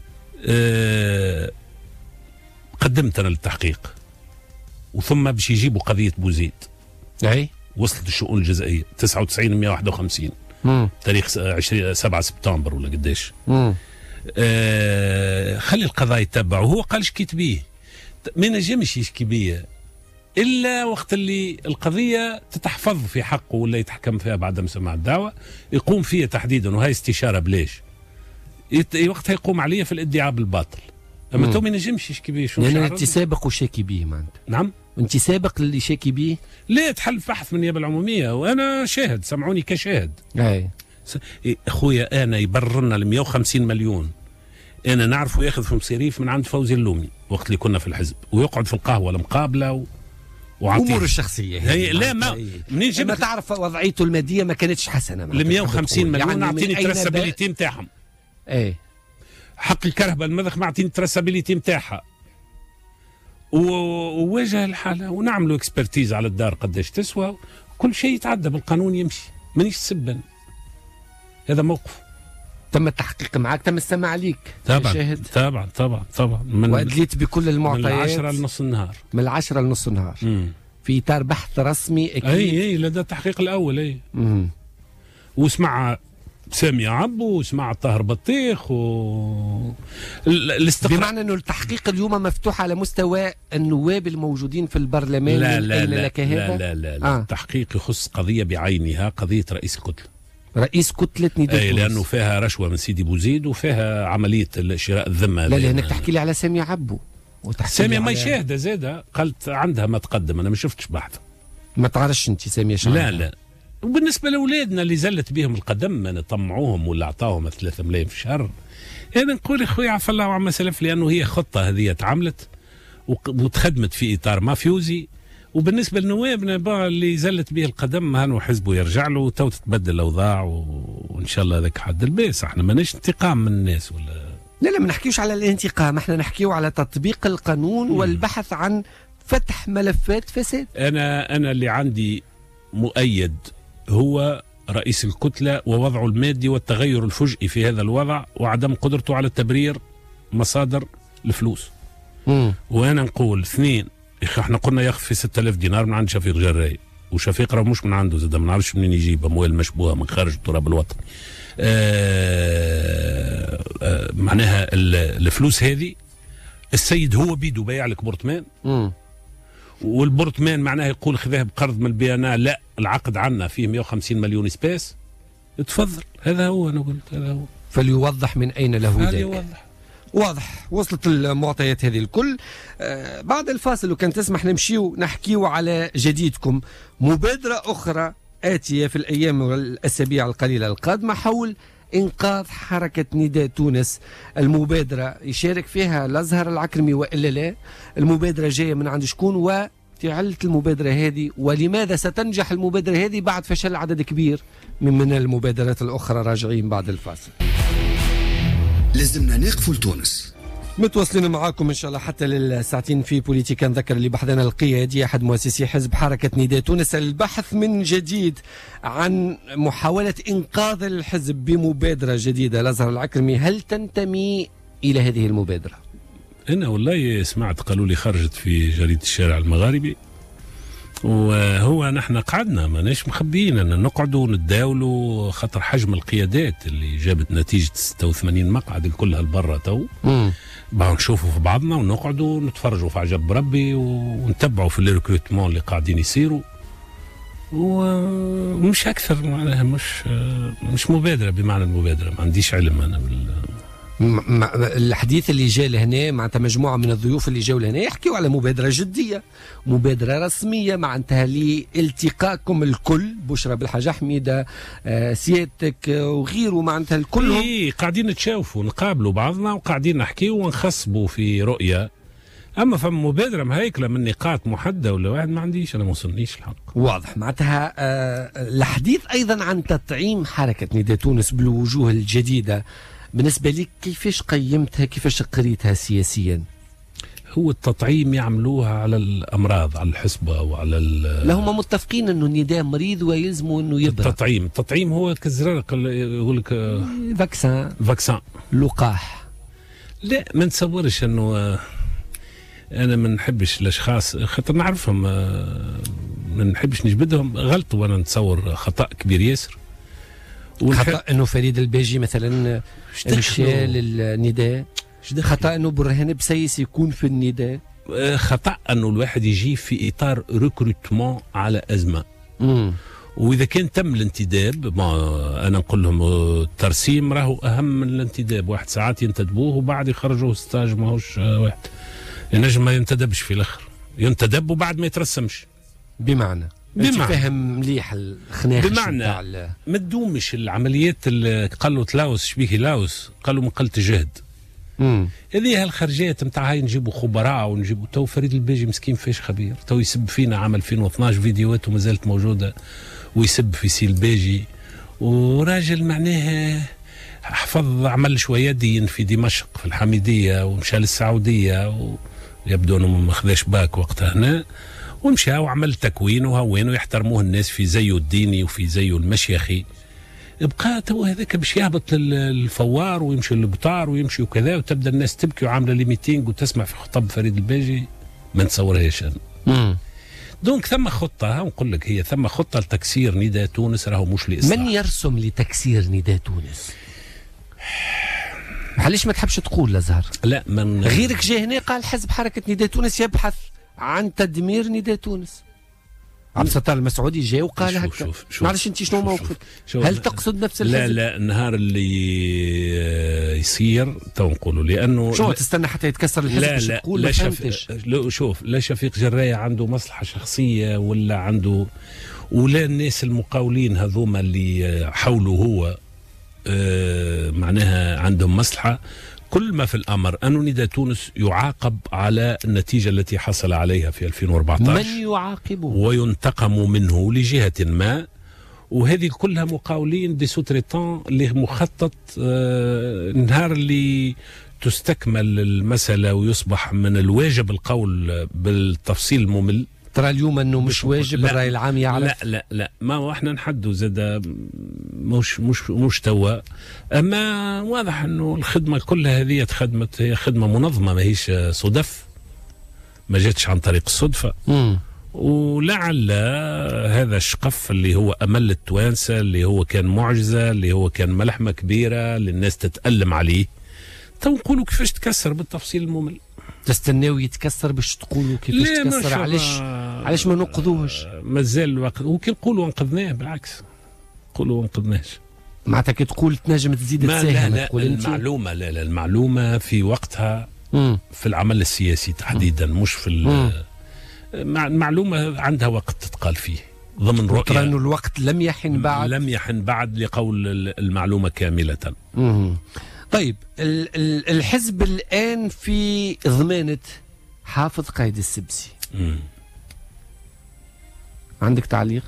قدمت أنا للتحقيق وثم باش يجيبوا قضية بوزيد. أي وصلت الشؤون الجزائية 99-151 تاريخ 7 سبتمبر ولا قديش. خلي القضاء يتبع. وهو قال شكيت بيه ما نجمش يشكي بيه إلا وقت اللي القضية تتحفظ في حقه ولا يتحكم فيها بعد ما سمع الدعوة يقوم فيها تحديدا. وهي استشارة بليش وقتها يقوم عليها في الادعاء بالباطل. أما تو ما نجمش يشكي بيه. شو يعني أنت سابق وشاكي بيه معناتها؟ نعم أنت سابق اللي شاكي بيه؟ لا تحل بحث من النيابة العمومية وأنا شاهد. سمعوني كشاهد. أخويا أنا يبررنا 150 مليون. أنا نعرفه ياخذ في مصاريف من عند فوزي اللومي وقت اللي كنا في الحزب ويقعد في القهوة المقابلة أمور الشخصية هي لا ما منين جبت ما تعرف وضعيته المادية ما كانتش حسنة. 150 مليون يعني أعطيني الترسابيليتي نتاعهم. حق الكرهبة المذخ ما أعطيني الترسابيليتي نتاعها وواجه الحالة ونعملوا اكسبرتيز على الدار قداش تسوى. كل شيء يتعدى بالقانون يمشي. مانيش سبا. هذا موقف. تم التحقيق معك تم السماع عليك طبعا طبعا وأدليت بكل المعطيات من 10 لنص النهار. من 10 لنص النهار في إطار بحث رسمي أكيد. أي لدى التحقيق الأول. واسمع سامي عبو واسمع طاهر بطيخ بمعنى أنه التحقيق اليوم مفتوح على مستوى النواب الموجودين في البرلمان. لا لا لا, لا, لا, لا, لا, لا. التحقيق يخص قضية بعينها قضية رئيس الكتلة. رئيس كتلة نداء تونس. لأنه فيها رشوة من سيدي بوزيد وفيها عملية شراء الذمة. لا لأنك تحكي لي على سامية عبو. سامية ما يشاهد زادة، قالت عندها ما تقدم، أنا ما شفتش بحث. ما تعرفش أنت سامية شعر؟ لا. وبالنسبة لأولادنا اللي زلت بهم القدم أنا طمعوهم ولا أعطاهم 3 ملايين في الشهر، أنا نقول يا خويا عفى الله وعما سلف، لأنه هي خطة هذه تعملت وتخدمت في إطار مافيوزي. وبالنسبة لنوابنا اللي زلت به القدم هانو حزبه يرجع له تو تتبدل الأوضاع وإن شاء الله هذاك حد الباس. احنا ماناش انتقام من الناس ولا لا ما نحكيوش على الانتقام، احنا نحكيو على تطبيق القانون والبحث عن فتح ملفات فساد. أنا اللي عندي مؤيد هو رئيس الكتلة ووضعه المادي والتغير الفجئي في هذا الوضع وعدم قدرته على تبرير مصادر الفلوس. وأنا نقول 2 احنا قلنا يخفي 6000 دينار من عند شفيق جراي، وشفيق راه مش من عنده زاد، ما نعرفش منين يجيب اموال مشبوهه من خارج التراب الوطني. معناها الفلوس هذه السيد هو بيدو بايع لك برطمان، والبرطمان معناها يقول خذاه بقرض من البيانات، لا العقد عنا فيه 150 مليون سباس. تفضل، هذا هو انا قلت هذا هو. فليوضح من اين له ذاك. فليوضح. واضح، وصلت المعطيات هذه الكل. بعد الفاصل وكان تسمح نحكيو على جديدكم، مبادرة أخرى آتية في الأيام والأسابيع القليلة القادمة حول إنقاذ حركة نداء تونس. المبادرة يشارك فيها الأزهر العكرمي وإلا لا؟ المبادرة جاية من عند شكون وتعلة المبادرة هذه، ولماذا ستنجح المبادرة هذه بعد فشل عدد كبير من المبادرات الأخرى؟ راجعين بعد الفاصل. لازمنا نقفوا لتونس. متواصلين معاكم ان شاء الله حتى للساعتين في بوليتيكا. نذكر اللي بحثنا القيادي احد مؤسسي حزب حركه نداء تونس، البحث من جديد عن محاوله انقاذ الحزب بمبادره جديده. الازهر العكرمي، هل تنتمي الى هذه المبادره؟ انا والله سمعت قالوا لي خرجت في جريده الشارع المغاربي، وهو نحن قعدنا ماناش مخبيين ان نقعدوا ونتداولوا، خاطر حجم القيادات اللي جابت نتيجه 86 مقعد الكل هالبرة تو نشوفوا في بعضنا ونقعدوا نتفرجوا في عجب ربي ونتبعوا في الريكروتمون اللي قاعدين يصيروا، ومش اكثر. معناها مش مبادره بمعنى المبادره، ما عنديش علم انا الحديث اللي جاء لهنا معناتها مجموعه من الضيوف اللي جاوا لهنا يحكيوا على مبادره جديه، مبادره رسميه معناتها لالتقائكم الكل. بشرى بالحاجه حميده، سيادتك وغيره، معناتها الكل قاعدين نتشاوفوا نقابلوا بعضنا وقاعدين نحكيوا ونخصبوا في رؤيه. اما فما مبادره مهيكله من نقاط محدده ولا واحد ما عنديش، انا ما وصلنيش الحق. واضح معناتها الحديث ايضا عن تطعيم حركه نداء تونس بالوجوه الجديده. بالنسبة لك كيفاش قيمتها، كيفاش قريتها سياسيا؟ هو التطعيم يعملوها على الأمراض، على الحصبة وعلى لا هم متفقين أنه النداء مريض ويلزموا أنه يبرأ. التطعيم هو كالزرار يقول لك فاكسان لقاح. لا ما نتصورش أنه أنا ما نحبش الأشخاص خاطر نعرفهم، ما نحبش نجبدهم، غلطوا وأنا نتصور خطأ كبير ياسر. خطأ انه فريد الباجي مثلا مشى للنداء، خطأ انه برهان بسيس يكون في النداء، خطأ انه الواحد يجي في اطار ريكروتمون على ازمه. واذا كان تم الانتداب، ما انا نقول لهم الترسيم راهو اهم من الانتداب. واحد ساعات ينتدبوه وبعد يخرجوه ستاج، ماهوش واحد ينجم ما ينتدبش في الاخر، ينتدب وبعد ما يترسمش. بمعنى فهم مليح الخناقه، بمعنى ما تدومش العمليات اللي قالوا تلاوس شبيكي لاوس، قالوا من قلة جهد. هذه هالخرجات نتاع هاي نجيبوا خبراء ونجيبوا تو فريد الباجي مسكين فيش خبير، تو يسب فينا عام 2012 فيديوهات وما زالت موجوده ويسب في سي الباجي، وراجل معناه حفظ عمل شويه دين في دمشق في الحميديه ومشى للسعوديه، ويبدو انه ما خذاش باك وقتها هنا، ومشى وعمل تكوين وهوين ويحترموه الناس في زيه الديني وفي زيه المشيخي. بقى تو هذاك باش يهبط للفوار ويمشي للقطار ويمشي وكذا، وتبدا الناس تبكي وعامله لي ميتينغ وتسمع في خطب فريد الباجي، ما نتصورهاش انا. دونك ثم خطه، نقول لك هي ثم خطه لتكسير نداء تونس، راهو مش لإصلاح. من يرسم لتكسير نداء تونس؟ معليش ما تحبش تقول الازهر؟ لا، من غيرك جاي هنا قال حزب حركه نداء تونس يبحث عن تدمير نداء تونس. عبد الستار المسعودي جاء وقال هكا. معلش انت شنو موقفك؟ هل تقصد نفس الحزب؟ لا النهار اللي يصير تو نقولوا، لانه شو تستنى حتى يتكسر الحزب؟ لا شوف، لا شفيق جراية عنده مصلحة شخصية ولا عنده، ولا الناس المقاولين هذوما اللي حوله هو معناها عندهم مصلحة. كل ما في الأمر أن نداء تونس يعاقب على النتيجة التي حصل عليها في 2014. من يعاقبه؟ وينتقم منه لجهة ما، وهذه كلها مقاولين دي سوتريتان اللي مخطط النهار اللي تستكمل المسألة ويصبح من الواجب القول بالتفصيل الممل. ترى اليوم انه مش واجب الرأي العام يعرف؟ لا ما هو احنا نحدوا زاد مش توا، اما واضح انه الخدمه كلها هذه تخدمت، هي خدمه منظمه، ما هيش صدف، ما جاتش عن طريق الصدفه. ولعل هذا الشقف اللي هو امل التوانسه، اللي هو كان معجزه، اللي هو كان ملحمه كبيره اللي الناس تتألم عليه، تو نقولوا كيفاش تكسر بالتفصيل الممل. تستناو يتكسر باش تقولوا كيفاش تكسر؟ علاش ما ننقذوهش؟ مازال الوقت، ممكن نقولوا انقذناه، بالعكس نقولوا ما انقذناش. معناتها كي تقول تنجم تزيد تساهم. لا المعلومه لا المعلومه في وقتها في العمل السياسي تحديدا، مش في المعلومه عندها وقت تتقال فيه ضمن رؤيه. ترى انه الوقت لم يحن بعد لقول المعلومه كامله. طيب الحزب الآن في ضمانة حافظ قايد السبسي. عندك تعليق؟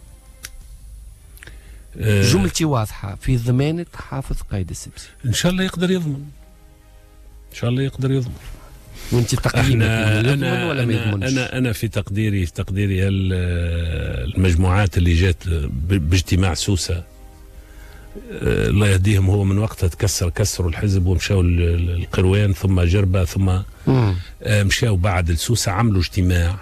جملتي واضحة، في ضمانة حافظ قايد السبسي. إن شاء الله يقدر يضمن، إن شاء الله يقدر يضمن. وانت تقييمك يضمن ولا ما يضمنش؟ أنا في تقديري المجموعات اللي جات باجتماع سوسة، الله يهديهم، هو من وقتها كسروا الحزب ومشاو القروان ثم جربة ثم مشاو بعد السوسة، عملوا اجتماع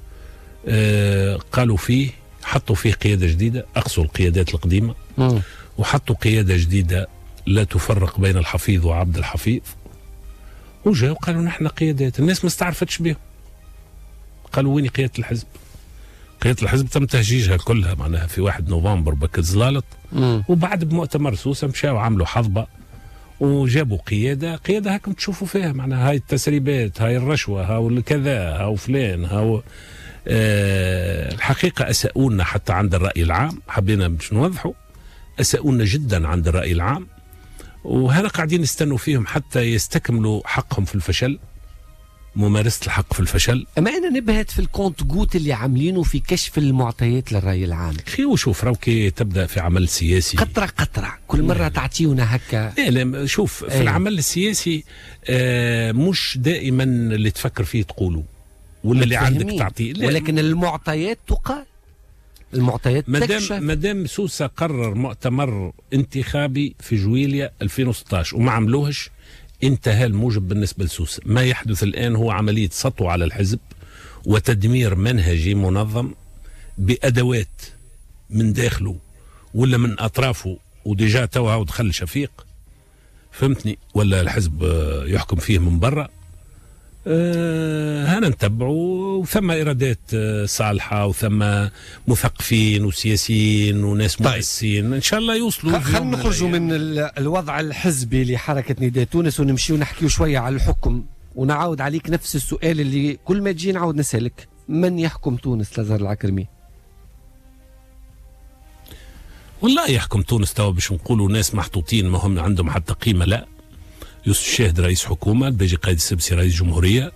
قالوا فيه، حطوا فيه قيادة جديدة، أقصوا القيادات القديمة وحطوا قيادة جديدة لا تفرق بين الحفيظ وعبد الحفيظ، وجاوا قالوا نحن قيادات. الناس ما استعرفتش بهم، قالوا وين قيادة الحزب؟ قيادة الحزب تم تهجيجها كلها معناها في 1 نوفمبر بك الزلالط، وبعد بمؤتمر سوسة مشاو عملوا حظبة وجابوا قيادة هاكم تشوفوا فيها معناها هاي التسريبات، هاي الرشوة، هاو كذا، هاو فلان، هاو الحقيقة أساؤونا حتى عند الرأي العام، حبينا باش نوضحوا أساؤونا جدا عند الرأي العام، وهذا قاعدين يستنوا فيهم حتى يستكملوا حقهم في الفشل، ممارسة الحق في الفشل. أما أنا نبهت في الكونت جوت اللي عاملينه في كشف المعطيات للرأي العام. خي وشوف راوكي تبدأ في عمل سياسي قطرة كل مرة تعطيونا هكا. لا شوف في العمل السياسي مش دائما اللي تفكر فيه تقوله ولا اللي عندك تعطيه، ولكن المعطيات تقال، المعطيات تكشف. مادام سوسة قرر مؤتمر انتخابي في جويليا 2016 وما عملوهش، انتهى الموجب بالنسبة لسوسة. ما يحدث الآن هو عملية سطو على الحزب وتدمير منهجي منظم بأدوات من داخله ولا من أطرافه، وديجا توها ودخل شفيق، فهمتني، ولا الحزب يحكم فيه من برا. هنا نتبعوا، وثم إرادات صالحة وثم مثقفين وسياسيين وناس مؤسسين إن شاء الله يوصلوا. خلينا نخرجوا من الوضع الحزبي لحركة نداء تونس ونمشي ونحكيوا شوية على الحكم، ونعاود عليك نفس السؤال اللي كل ما تجي نعاود نسألك، من يحكم تونس لزهر العكرمي؟ والله يحكم تونس توا باش نقولوا ناس محطوطين ما هم عندهم حتى قيمة، لا. يوسف الشاهد رئيس حكومة، الباجي قايد السبسي رئيس جمهورية،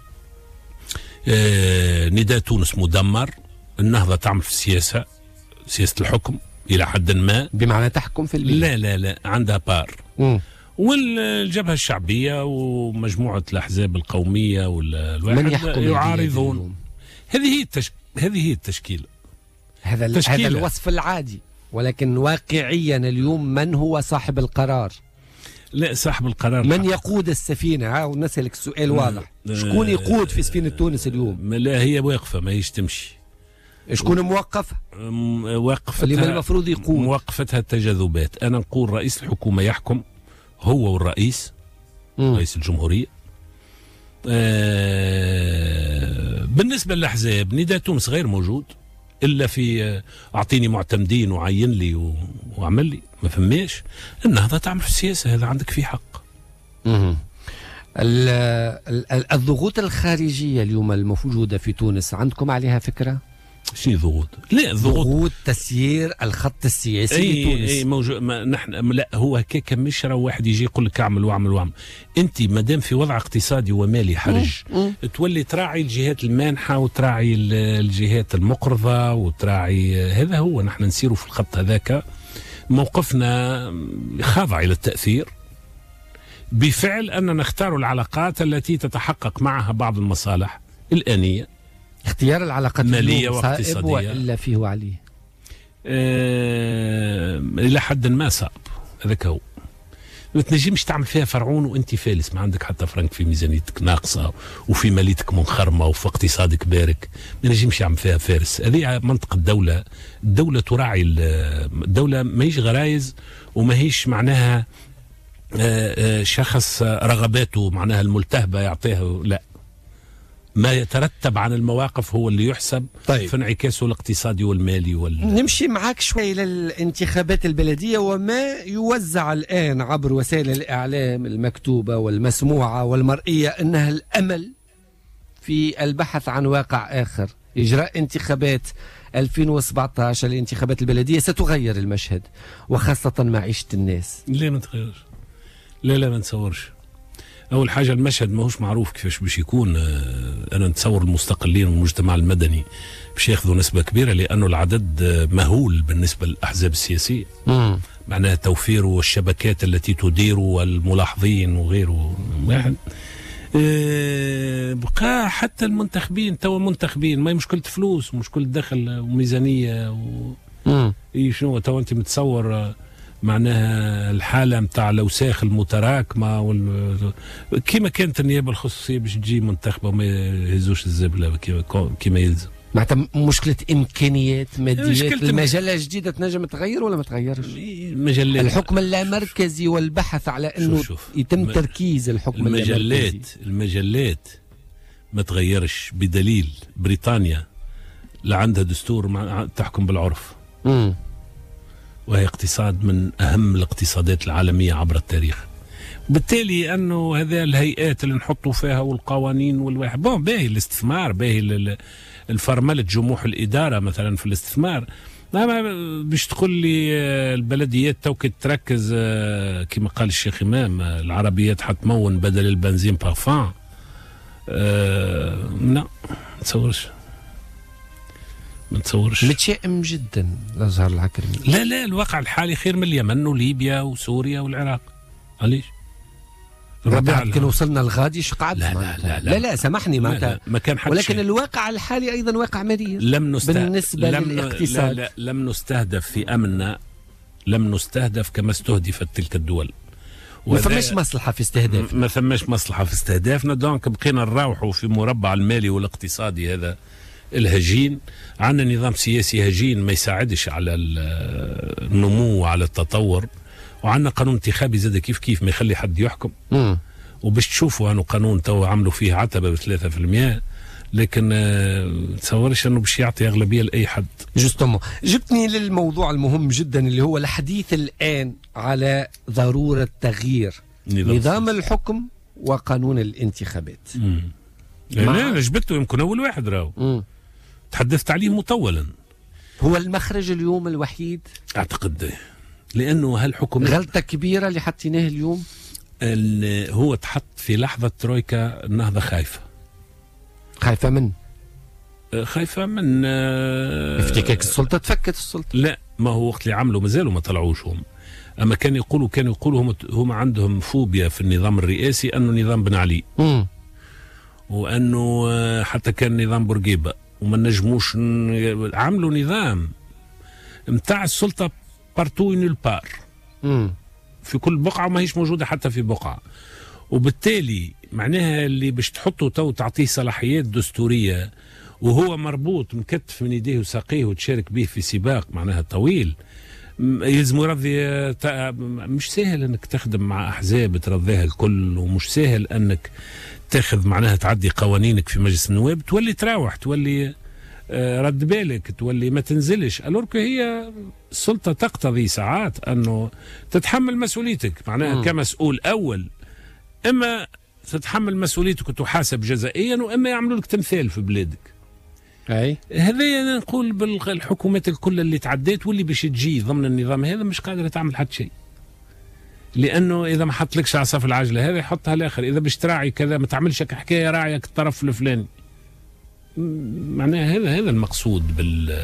نداء تونس مدمر، النهضة تعمل في السياسة، سياسة الحكم إلى حد ما، بمعنى تحكم في البلاد. لا عندها بار. والجبهة الشعبية ومجموعة الأحزاب القومية والواحد يعارضون. هذه هي التشكيلة. هذا الوصف العادي، ولكن واقعيا اليوم من هو صاحب القرار؟ لا، صاحب القرار من يقود السفينة؟ ونسألك السؤال واضح، شكون يقود في سفينة تونس اليوم؟ لا، هي واقفة ما هيش تمشي. شكون موقفة؟ وقفتها اللي المفروض يقود، موقفتها التجاذبات. أنا نقول رئيس الحكومة يحكم، هو والرئيس رئيس الجمهورية. بالنسبة للأحزاب، نداء تونس غير موجود، الا في اعطيني معتمدين وعين لي واعمل لي، ما فماش. النهضه تعمل في السياسه، هذا عندك فيه حق. الضغوط الخارجيه اليوم الموجوده في تونس عندكم عليها فكره؟ شنو ضغوط؟ لا ضغوط تسيير الخط السياسي لتونس. اي موجود. نحن لا، هو هكاك مش راه واحد يجي يقول لك اعمل واعمل واعمل. انت ما دام في وضع اقتصادي ومالي حرج تولي تراعي الجهات المانحه وتراعي الجهات المقرضه وتراعي. هذا هو نحن نسيروا في الخط هذاك. موقفنا خاضع الى التاثير بفعل أننا نختار العلاقات التي تتحقق معها بعض المصالح الآنية. اختيار العلاقات مالية واقتصادية وإلا فيه وعليه إلى حد ما صعب. هذاك هو. ما تنجمش تعمل فيها فرعون وانت فالس، ما عندك حتى فرنك في ميزانيتك ناقصة وفي ماليتك منخرمة وفي اقتصادك بارك. ما نجمش يعمل فيها فارس. هذه منطق الدولة. الدولة تراعي الدولة، ما هيش غرايز وما هيش معناها شخص رغباته معناها الملتهبة يعطيها، لا، ما يترتب عن المواقف هو اللي يحسب. طيب. في انعكاسه الاقتصادي والمالي نمشي معك شوي إلى الانتخابات البلدية وما يوزع الآن عبر وسائل الإعلام المكتوبة والمسموعة والمرئية أنها الأمل في البحث عن واقع آخر. إجراء انتخابات 2017 الانتخابات البلدية ستغير المشهد وخاصة معيشة الناس. ليه ما تغيرش؟ لا ما نتصورش. أول حاجة المشهد ماهوش معروف كيفاش باش يكون. أنا نتصور المستقلين والمجتمع المدني باش ياخذوا نسبة كبيرة لأنه العدد مهول بالنسبة للأحزاب السياسية. معناها توفير والشبكات التي تدير والملاحظين وغيره واحد. بقى حتى المنتخبين توا منتخبين، ما هي مشكلة فلوس ومشكلة دخل وميزانية شنو توا أنت متصور معناها الحالة متاع الأوساخ المتراكمة كيما كانت النيابة الخصوصية باش تجي منتخبة وما يهزوش الزبلة كيما يلزم. معناتها مشكلة إمكانيات ماديات. المجلة الجديدة تنجم تغير ولا ما تغيرش؟ الحكم اللامركزي والبحث على أنه يتم تركيز الحكم اللامركزي. المجلات ما تغيرش بدليل بريطانيا لا عندها دستور تحكم بالعرف. وهي اقتصاد من أهم الاقتصادات العالمية عبر التاريخ. بالتالي أنه هذا الهيئات اللي نحطوا فيها والقوانين والواحد باهي الاستثمار، باهي الفرملة جموح الإدارة مثلا في الاستثمار. باش تقول لي البلديات توك تركز كما قال الشيخ إمام العربيات حتمون بدل البنزين بارفان. لا نتصورش. متشائم جدا الازهر العكرمي. لا الواقع الحالي خير من اليمن وليبيا وسوريا والعراق. علاش؟ كان وصلنا لغادي شقعد. لا سامحني ما كان حد ولكن الواقع الحالي ايضا واقع مرير بالنسبه للاقتصاد. لم نستهدف في امننا، لم نستهدف كما استهدفت تلك الدول. ما فماش مصلحه في استهدافنا. ما فماش مصلحه في استهدافنا. دونك بقينا نراوحوا في مربع المالي والاقتصادي هذا الهجين. عندنا نظام سياسي هجين ما يساعدش على النمو وعلى التطور، وعندنا قانون انتخابي زاد كيف ما يخلي حد يحكم. وباش تشوفوا انه قانون تو عملوا فيه عتبه ب 3%، لكن تصورش انه باش يعطي اغلبيه لاي حد. جوستومون جبتني للموضوع المهم جدا اللي هو الحديث الان على ضروره تغيير نظام الحكم وقانون الانتخابات. لا جبته يمكن اول واحد راهو تحدثت عليه مطولا. هو المخرج اليوم الوحيد اعتقد، لانه هالحكم غلطه كبيره اللي حطيناه اليوم. هو تحط في لحظه ترويكا النهضه خايفه من افتكاك السلطه، تفكت السلطه. لا، ما هو وقت اللي عملوا مازالوا ما طلعوش هم. اما كانوا يقولوا هم عندهم فوبيا في النظام الرئاسي انه نظام بن علي. وانه حتى كان نظام بورقيبه وما نجموش. عملوا نظام متاع السلطه بارتو نول بار في كل بقعه وما هيش موجوده حتى في بقعه. وبالتالي معناها اللي باش تحطه تو تعطيه صلاحيات دستوريه وهو مربوط مكتف من يديه وساقيه وتشارك به في سباق معناها طويل، يلزم يرضي. مش سهل انك تخدم مع احزاب ترضيها الكل، ومش سهل انك تاخذ معناها تعدي قوانينك في مجلس النواب. تولي تراوح، تولي رد بالك تولي ما تنزلش. الورك هي السلطة تقتضي ساعات أنه تتحمل مسؤوليتك، معناها كمسؤول أول إما تتحمل مسؤوليتك وتحاسب جزائيا، وإما يعملوا لك تمثال في بلادك. أي هذا أنا نقول بالحكومات الكل اللي تعديت واللي باش تجي ضمن النظام هذا مش قادرة تعمل حتى شيء، لأنه إذا ما حطلكش عصا العجلة هذا يحطها الآخر. إذا باش تراعي كذا ما تعملش حكاية راعيك الطرف الفلاني. معناها هذا المقصود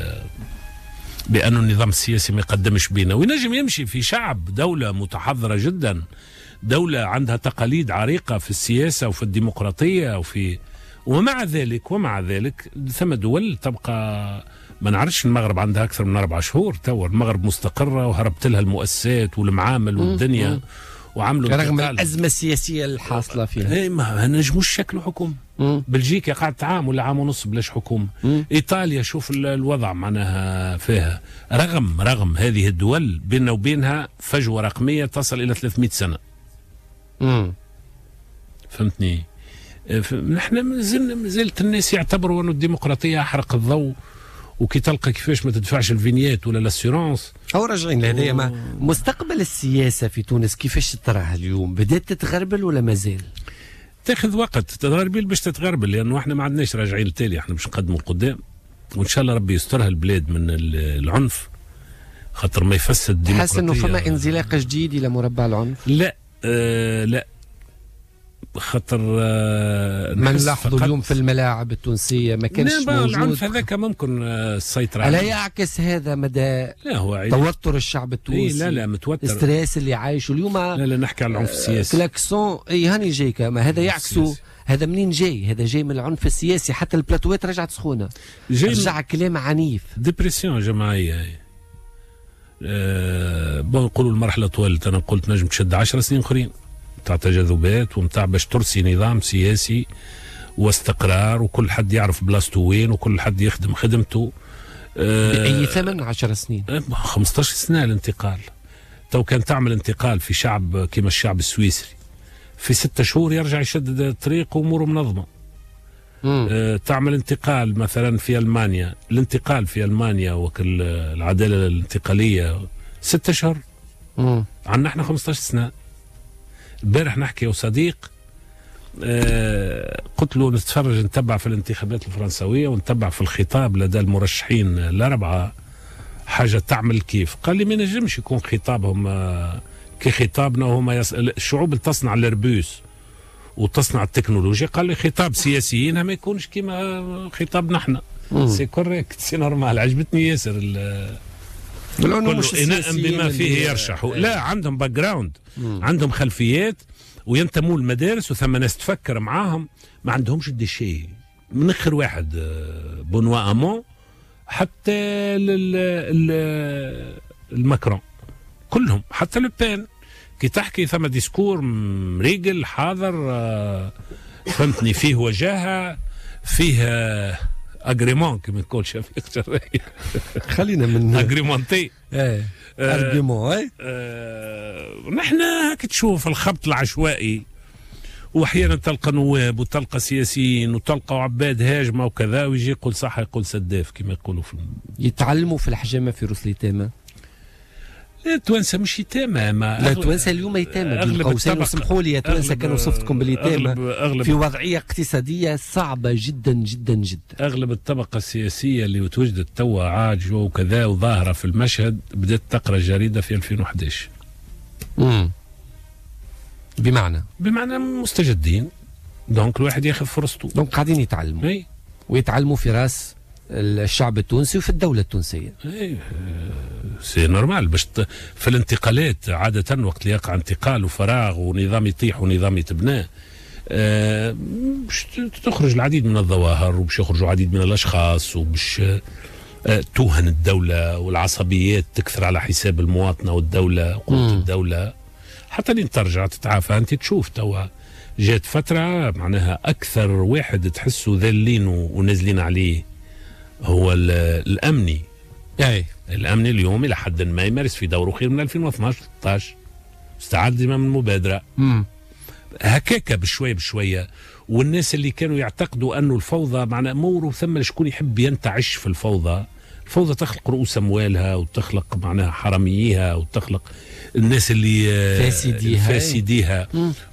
بأنه النظام السياسي ما يقدمش بينا. وينجم يمشي في شعب دولة متحضرة جدا، دولة عندها تقاليد عريقة في السياسة وفي الديمقراطية ومع ذلك ثم دول تبقى ما نعرفش. المغرب عندها أكثر من 4 شهور تو، المغرب مستقرة وهربت لها المؤسسات والمعامل والدنيا وعملوا رغم الأزمة السياسية الحاصلة فيها. ما نجموش شكلوا حكومة. بلجيكا قعدت عام ولا عام ونص بلاش حكومة. إيطاليا شوف الوضع معناها فيها، رغم هذه الدول بيننا وبينها فجوة رقمية تصل إلى 300 سنة. فهمتني؟ نحن ما زلت الناس يعتبروا أنه الديمقراطية أحرق الضوء، وكي تلقى كيفاش ما تدفعش الفينيات ولا الاسيورونس. أو راجعين لهذا. مستقبل السياسة في تونس كيفاش تراها اليوم؟ بدأت تتغربل ولا مازال؟ تاخذ وقت تتغربل باش تتغربل، لأنه احنا ما عندناش راجعين للتالي، احنا باش نقدموا القدام، وإن شاء الله ربي يسترها البلاد من العنف، خاطر ما يفسد الديمقراطية. حاسس إنه فما انزلاق جديد إلى مربع العنف؟ لا لا، خاطر ما نلاحظوا اليوم في الملاعب التونسية ما كانش موجود. العنف هذاك ممكن السيطرة عليه. ألا يعكس هذا مدى توتر الشعب التونسي؟ لا متوتر، الستريس اللي عايشه اليوم. لا نحكي عن العنف السياسي. كلاكسون هاني جايك، ما هذا يعكسه. هذا منين جاي؟ هذا جاي من العنف السياسي، حتى البلاتوات رجعت سخونة، رجع كلام عنيف. ديبرسيون جماعية. نقولوا المرحلة طويلة، أنا قلت نجم تشد 10 سنين أخرين متاع تجاذبات ومتاع باش ترسي نظام سياسي واستقرار، وكل حد يعرف بلاصته وين، وكل حد يخدم خدمته. بأي ثمن 10 سنين؟ 15 سنة الانتقال. تو كان تعمل انتقال في شعب كما الشعب السويسري في 6 شهور يرجع يشدد الطريق واموره منظمة. تعمل انتقال مثلا في ألمانيا، الانتقال في ألمانيا وكل العدالة الانتقالية 6 أشهر. عندنا احنا 15 سنة. البارح نحكي وصديق قلت له نتبع في الانتخابات الفرنسوية ونتبع في الخطاب لدى المرشحين الأربعة حاجة تعمل كيف. قال لي ما نجمش يكون خطابهم كخطابنا، وهم الشعوب اللي تصنع الاربوس وتصنع التكنولوجيا. قال لي خطاب سياسيين ما يكونش كما خطابنا احنا. سي كوريكت، سي نورمال. عجبتني ياسر كله إناء بما فيه يرشح. لا عندهم باك جراوند، عندهم خلفيات وينتموا المدارس، وثم ناس تفكر معاهم ما عندهمش الدشي. من اخر واحد بونوا امون حتى الماكرون كلهم، حتى لوبين كي تحكي ثم ديسكور مريقل حاضر. فهمتني؟ فيه وجاهه، فيه اجريمون كما نقول شفيق جراية. خلينا من اجريمونتي. اجريمون. نحن هاك تشوف الخبط العشوائي، واحيانا تلقى نواب وتلقى سياسيين وتلقى عباد هاجمه وكذا، ويجي يقول صح يقول سداف كما يقولوا يتعلموا في الحجامه في روس اليتامى. لا التوانسه مش يتامى. لا التوانسه اليوم يتامى بين قوسين. اسمحوا لي يا توانسه كانوا صفتكم باليتامى في وضعيه اقتصاديه صعبه جدا جدا جدا. اغلب الطبقه السياسيه اللي توجدت توا عاجه وكذا وظاهره في المشهد بدات تقرا الجريده في 2011. بمعنى مستجدين، دونك الواحد ياخذ فرصته. دونك قاعدين يتعلموا ويتعلموا في راس الشعب التونسي وفي الدولة التونسية. سي نورمال. باش في الانتقالات عادة وقت اللي يقع انتقال وفراغ ونظام يطيح ونظام يتبنى، باش تخرج العديد من الظواهر، وباش يخرجوا العديد من الأشخاص، وباش توهن الدولة والعصبيات تكثر على حساب المواطنة والدولة وقوة الدولة، حتى لين ترجع تتعافى. أنت تشوف توا جات فترة معناها أكثر واحد تحسه ذلين ونازلين عليه هو الأمني. الأمني اليوم إلى حد ما يمارس في دوره خير من 2012-13. استعاد ديما من المبادرة. هكاكا بشوية بشوية. والناس اللي كانوا يعتقدوا أنه الفوضى معنا أمور، وثم شكون يحب ينتعش في الفوضى. الفوضى تخلق رؤوس أموالها، وتخلق معناها حراميها، وتخلق الناس اللي فاسديها.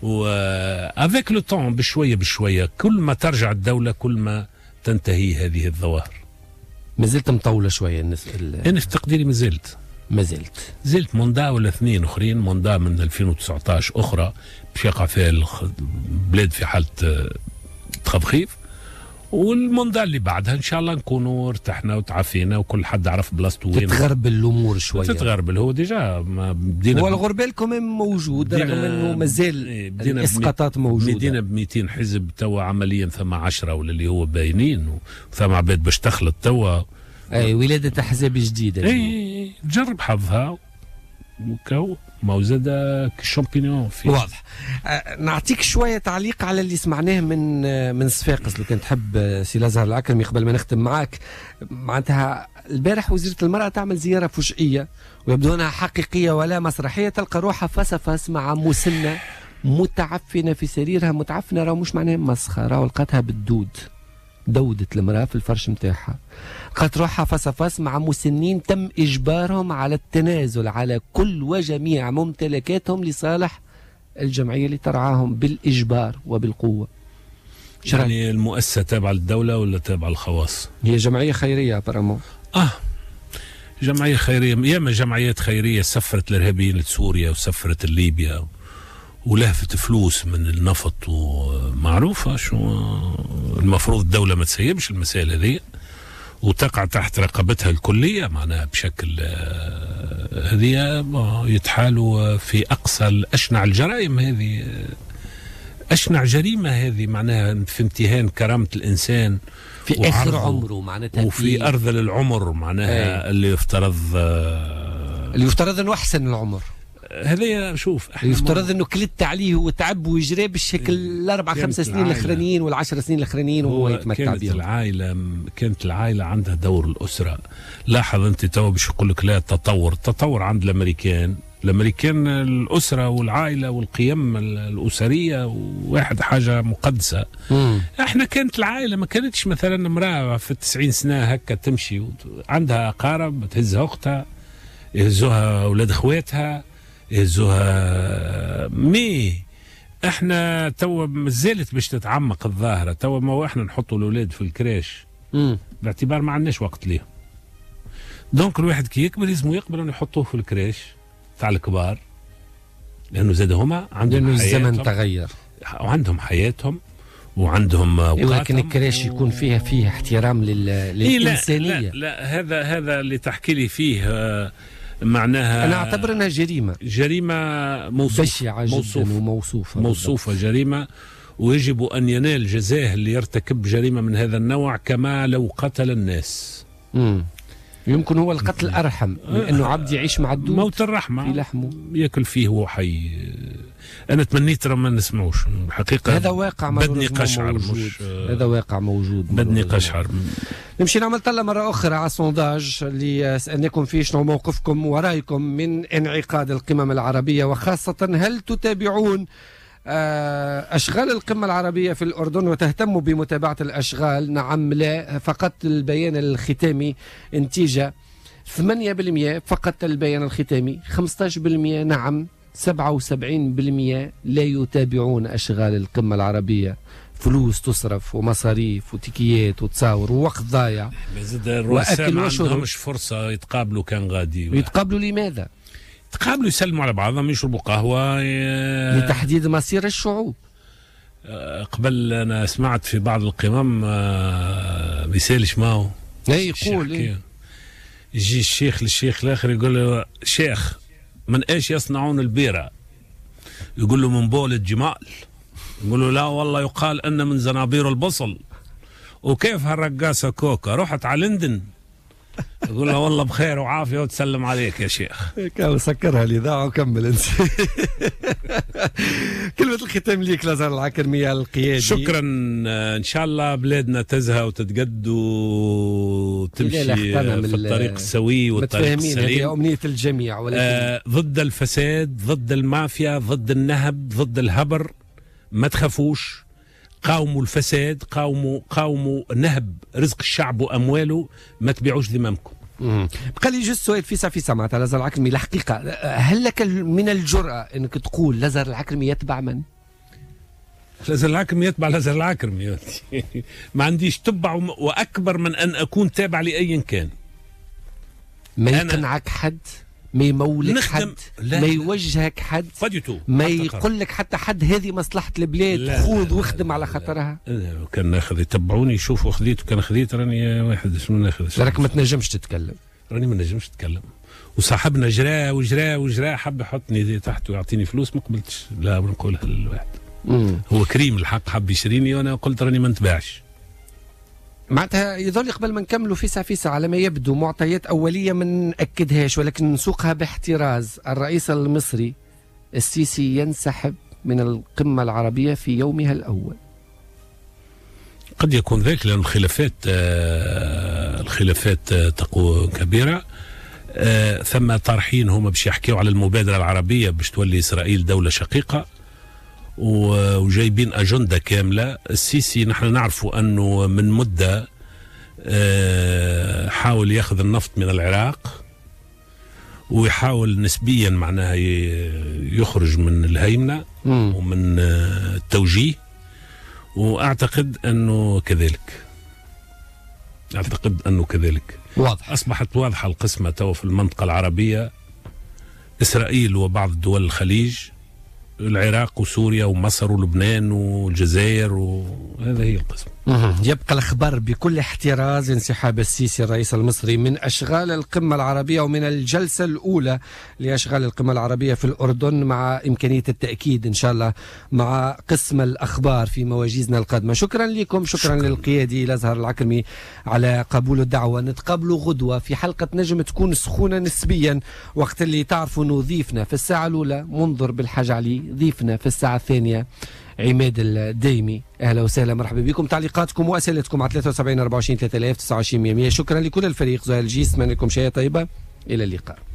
وافيك لو طون بشوية بشوية كل ما ترجع الدولة كل ما تنتهي هذه الظواهر. ما زلت مطولة شوية الناس. أنا في تقديري ما زلت مندا ولا 2 أخرين، مندا من 2019 أخرى باش يقع فيها البلاد في حالة تخفيف، والمندا اللي بعدها إن شاء الله نكونوا ارتحنا وتعافينا وكل حد عرف بلاصته وين. تتغربل الأمور شوية. تتغربل هو ديجا ما بدينا. هو الغربال كمان موجود رغم أنه مازال الإسقاطات موجودة. بدينا ب 200 حزب توا عمليا ثم 10 ولا اللي هو باينين، وثم عباد باش تخلط توا. أي ولادة أحزاب جديدة. أي جرب حظها وكو ما زاد كشامبينيون في. واضح. نعطيك شوية تعليق على اللي سمعناه من صفاقس لو كان تحب سي الازهر العكرمي قبل ما نختم معك. معناتها البارح وزيرة المرأة تعمل زيارة فجئية ويبدو أنها حقيقية ولا مسرحية، تلقى روحها فاس مع مسنة متعفنة في سريرها. متعفنة راه مش معناها مسخة، راه لقاتها بالدود، دودت المرأة في الفرش متاعها. لقات روحها فاس مع مسنين تم إجبارهم على التنازل على كل وجميع ممتلكاتهم لصالح الجمعية اللي ترعاهم بالإجبار وبالقوة. يعني المؤسسة تابعة للدولة ولا تابعة للخواص؟ هي جمعية خيرية برامو. جمعية خيرية. ياما جمعيات خيرية سفرت الإرهابيين لسوريا وسفرت ليبيا ولهفت فلوس من النفط، ومعروفة شو المفروض الدولة ما تسيبش المسائل هذه وتقع تحت رقبتها الكلية معناها بشكل هذه يتحالوا في أقصى الأشنع الجرائم. هذه أشنع جريمة، هذه معناها في امتهان كرامة الإنسان في آخر عمره معناتها، وفي أرذل العمر معناها اللي يفترض أنه أحسن العمر. هذا شوف يفترض انه كلت عليه وتعب ويجري بالشكل 4-5 سنين الاخرانيين وال10 سنين الاخرانيين وهو يتمتع بهم. كانت العائله عندها دور الاسره. لاحظ انت تو باش يقول لك لا التطور عند الامريكان الاسره والعائله والقيم الاسريه واحد حاجه مقدسه. احنا كانت العائله ما كانتش مثلا امراه في 90 سنه هكا تمشي عندها اقارب تهزها اختها يهزوها اولاد اخواتها يهزوها. احنا توا مازالت باش تتعمق الظاهره. توا ما احنا نحطوا الاولاد في الكراش باعتبار ما عندناش وقت ليه. دونك الواحد كي يكبر لازم يقبل انه يحطوه في الكراش تاع الكبار، لانه زاد هما عندهم الزمن تغير وعندهم حياتهم وعندهم ولكن الكراش يكون فيها احترام للإنسانية. لا هذا اللي تحكي لي فيه معناها أنا أعتبر أنها جريمة بشعة جدا وموصوفة جريمة، ويجب أن ينال جزاه اللي يرتكب جريمة من هذا النوع كما لو قتل الناس. يمكن هو القتل أرحم من أنه عبد يعيش مع الدود، موت الرحمة في لحمه يأكل فيه وهو حي. أنا تمنيت ما نسمعوش حقيقة. هذا واقع بدني قشعر هذا واقع موجود بدني قشعر. نمشي نعمل طلة مرة أخرى على السونداج اللي سألناكم فيه شنو موقفكم ورأيكم من انعقاد القمم العربية، وخاصة هل تتابعون أشغال القمة العربية في الأردن وتهتموا بمتابعة الأشغال؟ نعم لا. فقط البيان الختامي انتيجة 8% فقط البيان الختامي، 15% نعم، 77% لا يتابعون أشغال القمة العربية. فلوس تصرف ومصاريف وتكيات وتصاور ووقت ضايع وأكل ما عندهمش فرصة يتقابلوا. كان غادي يتقابلوا لماذا؟ يتقابلوا يسلموا على بعضهم يشربوا قهوة لتحديد مصير الشعوب. قبل أنا سمعت في بعض القمم مثال شماو يقول يجي الشيخ للشيخ الآخر يقول له شيخ من ايش يصنعون البيرة؟ يقول له من بول الجمال. يقول له لا والله يقال ان من زنابير البصل. وكيف هالرقاصة كوكا رحت على لندن؟ يقول له والله بخير وعافية وتسلم عليك يا شيخ. كان سكرها الإذاعة وكمل انت. كلمة الختام ليك الازهر العكرمي القيادي. شكرا. ان شاء الله بلادنا تزهى وتتقد وتمشي في الطريق السوي والطريق السليم. هذه أمنية الجميع. ضد الفساد، ضد المافيا، ضد النهب، ضد الهبر. ما تخافوش، قاوموا الفساد، قاوموا نهب رزق الشعب وأمواله، ما تبيعوش ذمامكم. بقى لي جوست سؤال فيسا معناتها لازر العكرمي الحقيقة، هل لك من الجرأة أنك تقول لازر العكرمي يتبع من؟ لازر العكرمي يتبع لازر العكرمي. ما عنديش تبع وأكبر من أن أكون تابع لأي كان. ما يقنعك حد، ما يمولك حد، ما يوجهك حد، ما يقول لك حتى حد هذه مصلحة البلاد خذ واخدم على خطرها. كان ناخذ يتبعوني يشوفوا خذيت، وكان خذيت راني واحد شنو ناخذ. لكن ما تنجمش تتكلم. راني ما نجمش نتكلم. وصاحبنا جرا حب يحطني تحت ويعطيني فلوس، ما قبلتش. لا بنقولها للواحد. هو كريم الحق، حب يشريني وانا قلت راني ما نتباعش. معناتها يظل قبل ما نكملوا فيسا على ما يبدو معطيات أولية ما نأكدهاش ولكن نسوقها باحتراز. الرئيس المصري السيسي ينسحب من القمة العربية في يومها الأول. قد يكون ذلك لأن الخلافات تقوى كبيرة. ثم طرحين هم باش يحكيوا على المبادرة العربية باش تولي إسرائيل دولة شقيقة، وجايبين أجندة كاملة. السيسي نحن نعرفوا أنه من مدة حاول ياخذ النفط من العراق، ويحاول نسبيا معناها يخرج من الهيمنة ومن التوجيه، وأعتقد أنه كذلك. واضح. أصبحت واضحة القسمة تو في المنطقة العربية، إسرائيل وبعض دول الخليج، العراق وسوريا ومصر ولبنان والجزائر، وهذا هي القسم. يبقى الخبر بكل احتراز انسحاب السيسي الرئيس المصري من أشغال القمة العربية ومن الجلسة الأولى لأشغال القمة العربية في الأردن، مع إمكانية التأكيد إن شاء الله مع قسم الأخبار في مواجيزنا القادمة. شكرا لكم، شكرا للقيادي لازهر العكرمي على قبول الدعوة. نتقابلوا غدوة في حلقة نجم تكون سخونة نسبيا، وقت اللي تعرفوا أنه ضيفنا في الساعة الأولى منظر بالحاج علي، ضيفنا في الساعة الثانية عماد الدايمي. أهلا وسهلا، مرحبا بكم. تعليقاتكم وأسئلتكم على 73 24 3000 29 100. شكرا لكل الفريق. زهير الجيس، أتمنى لكم شيء طيبة، إلى اللقاء.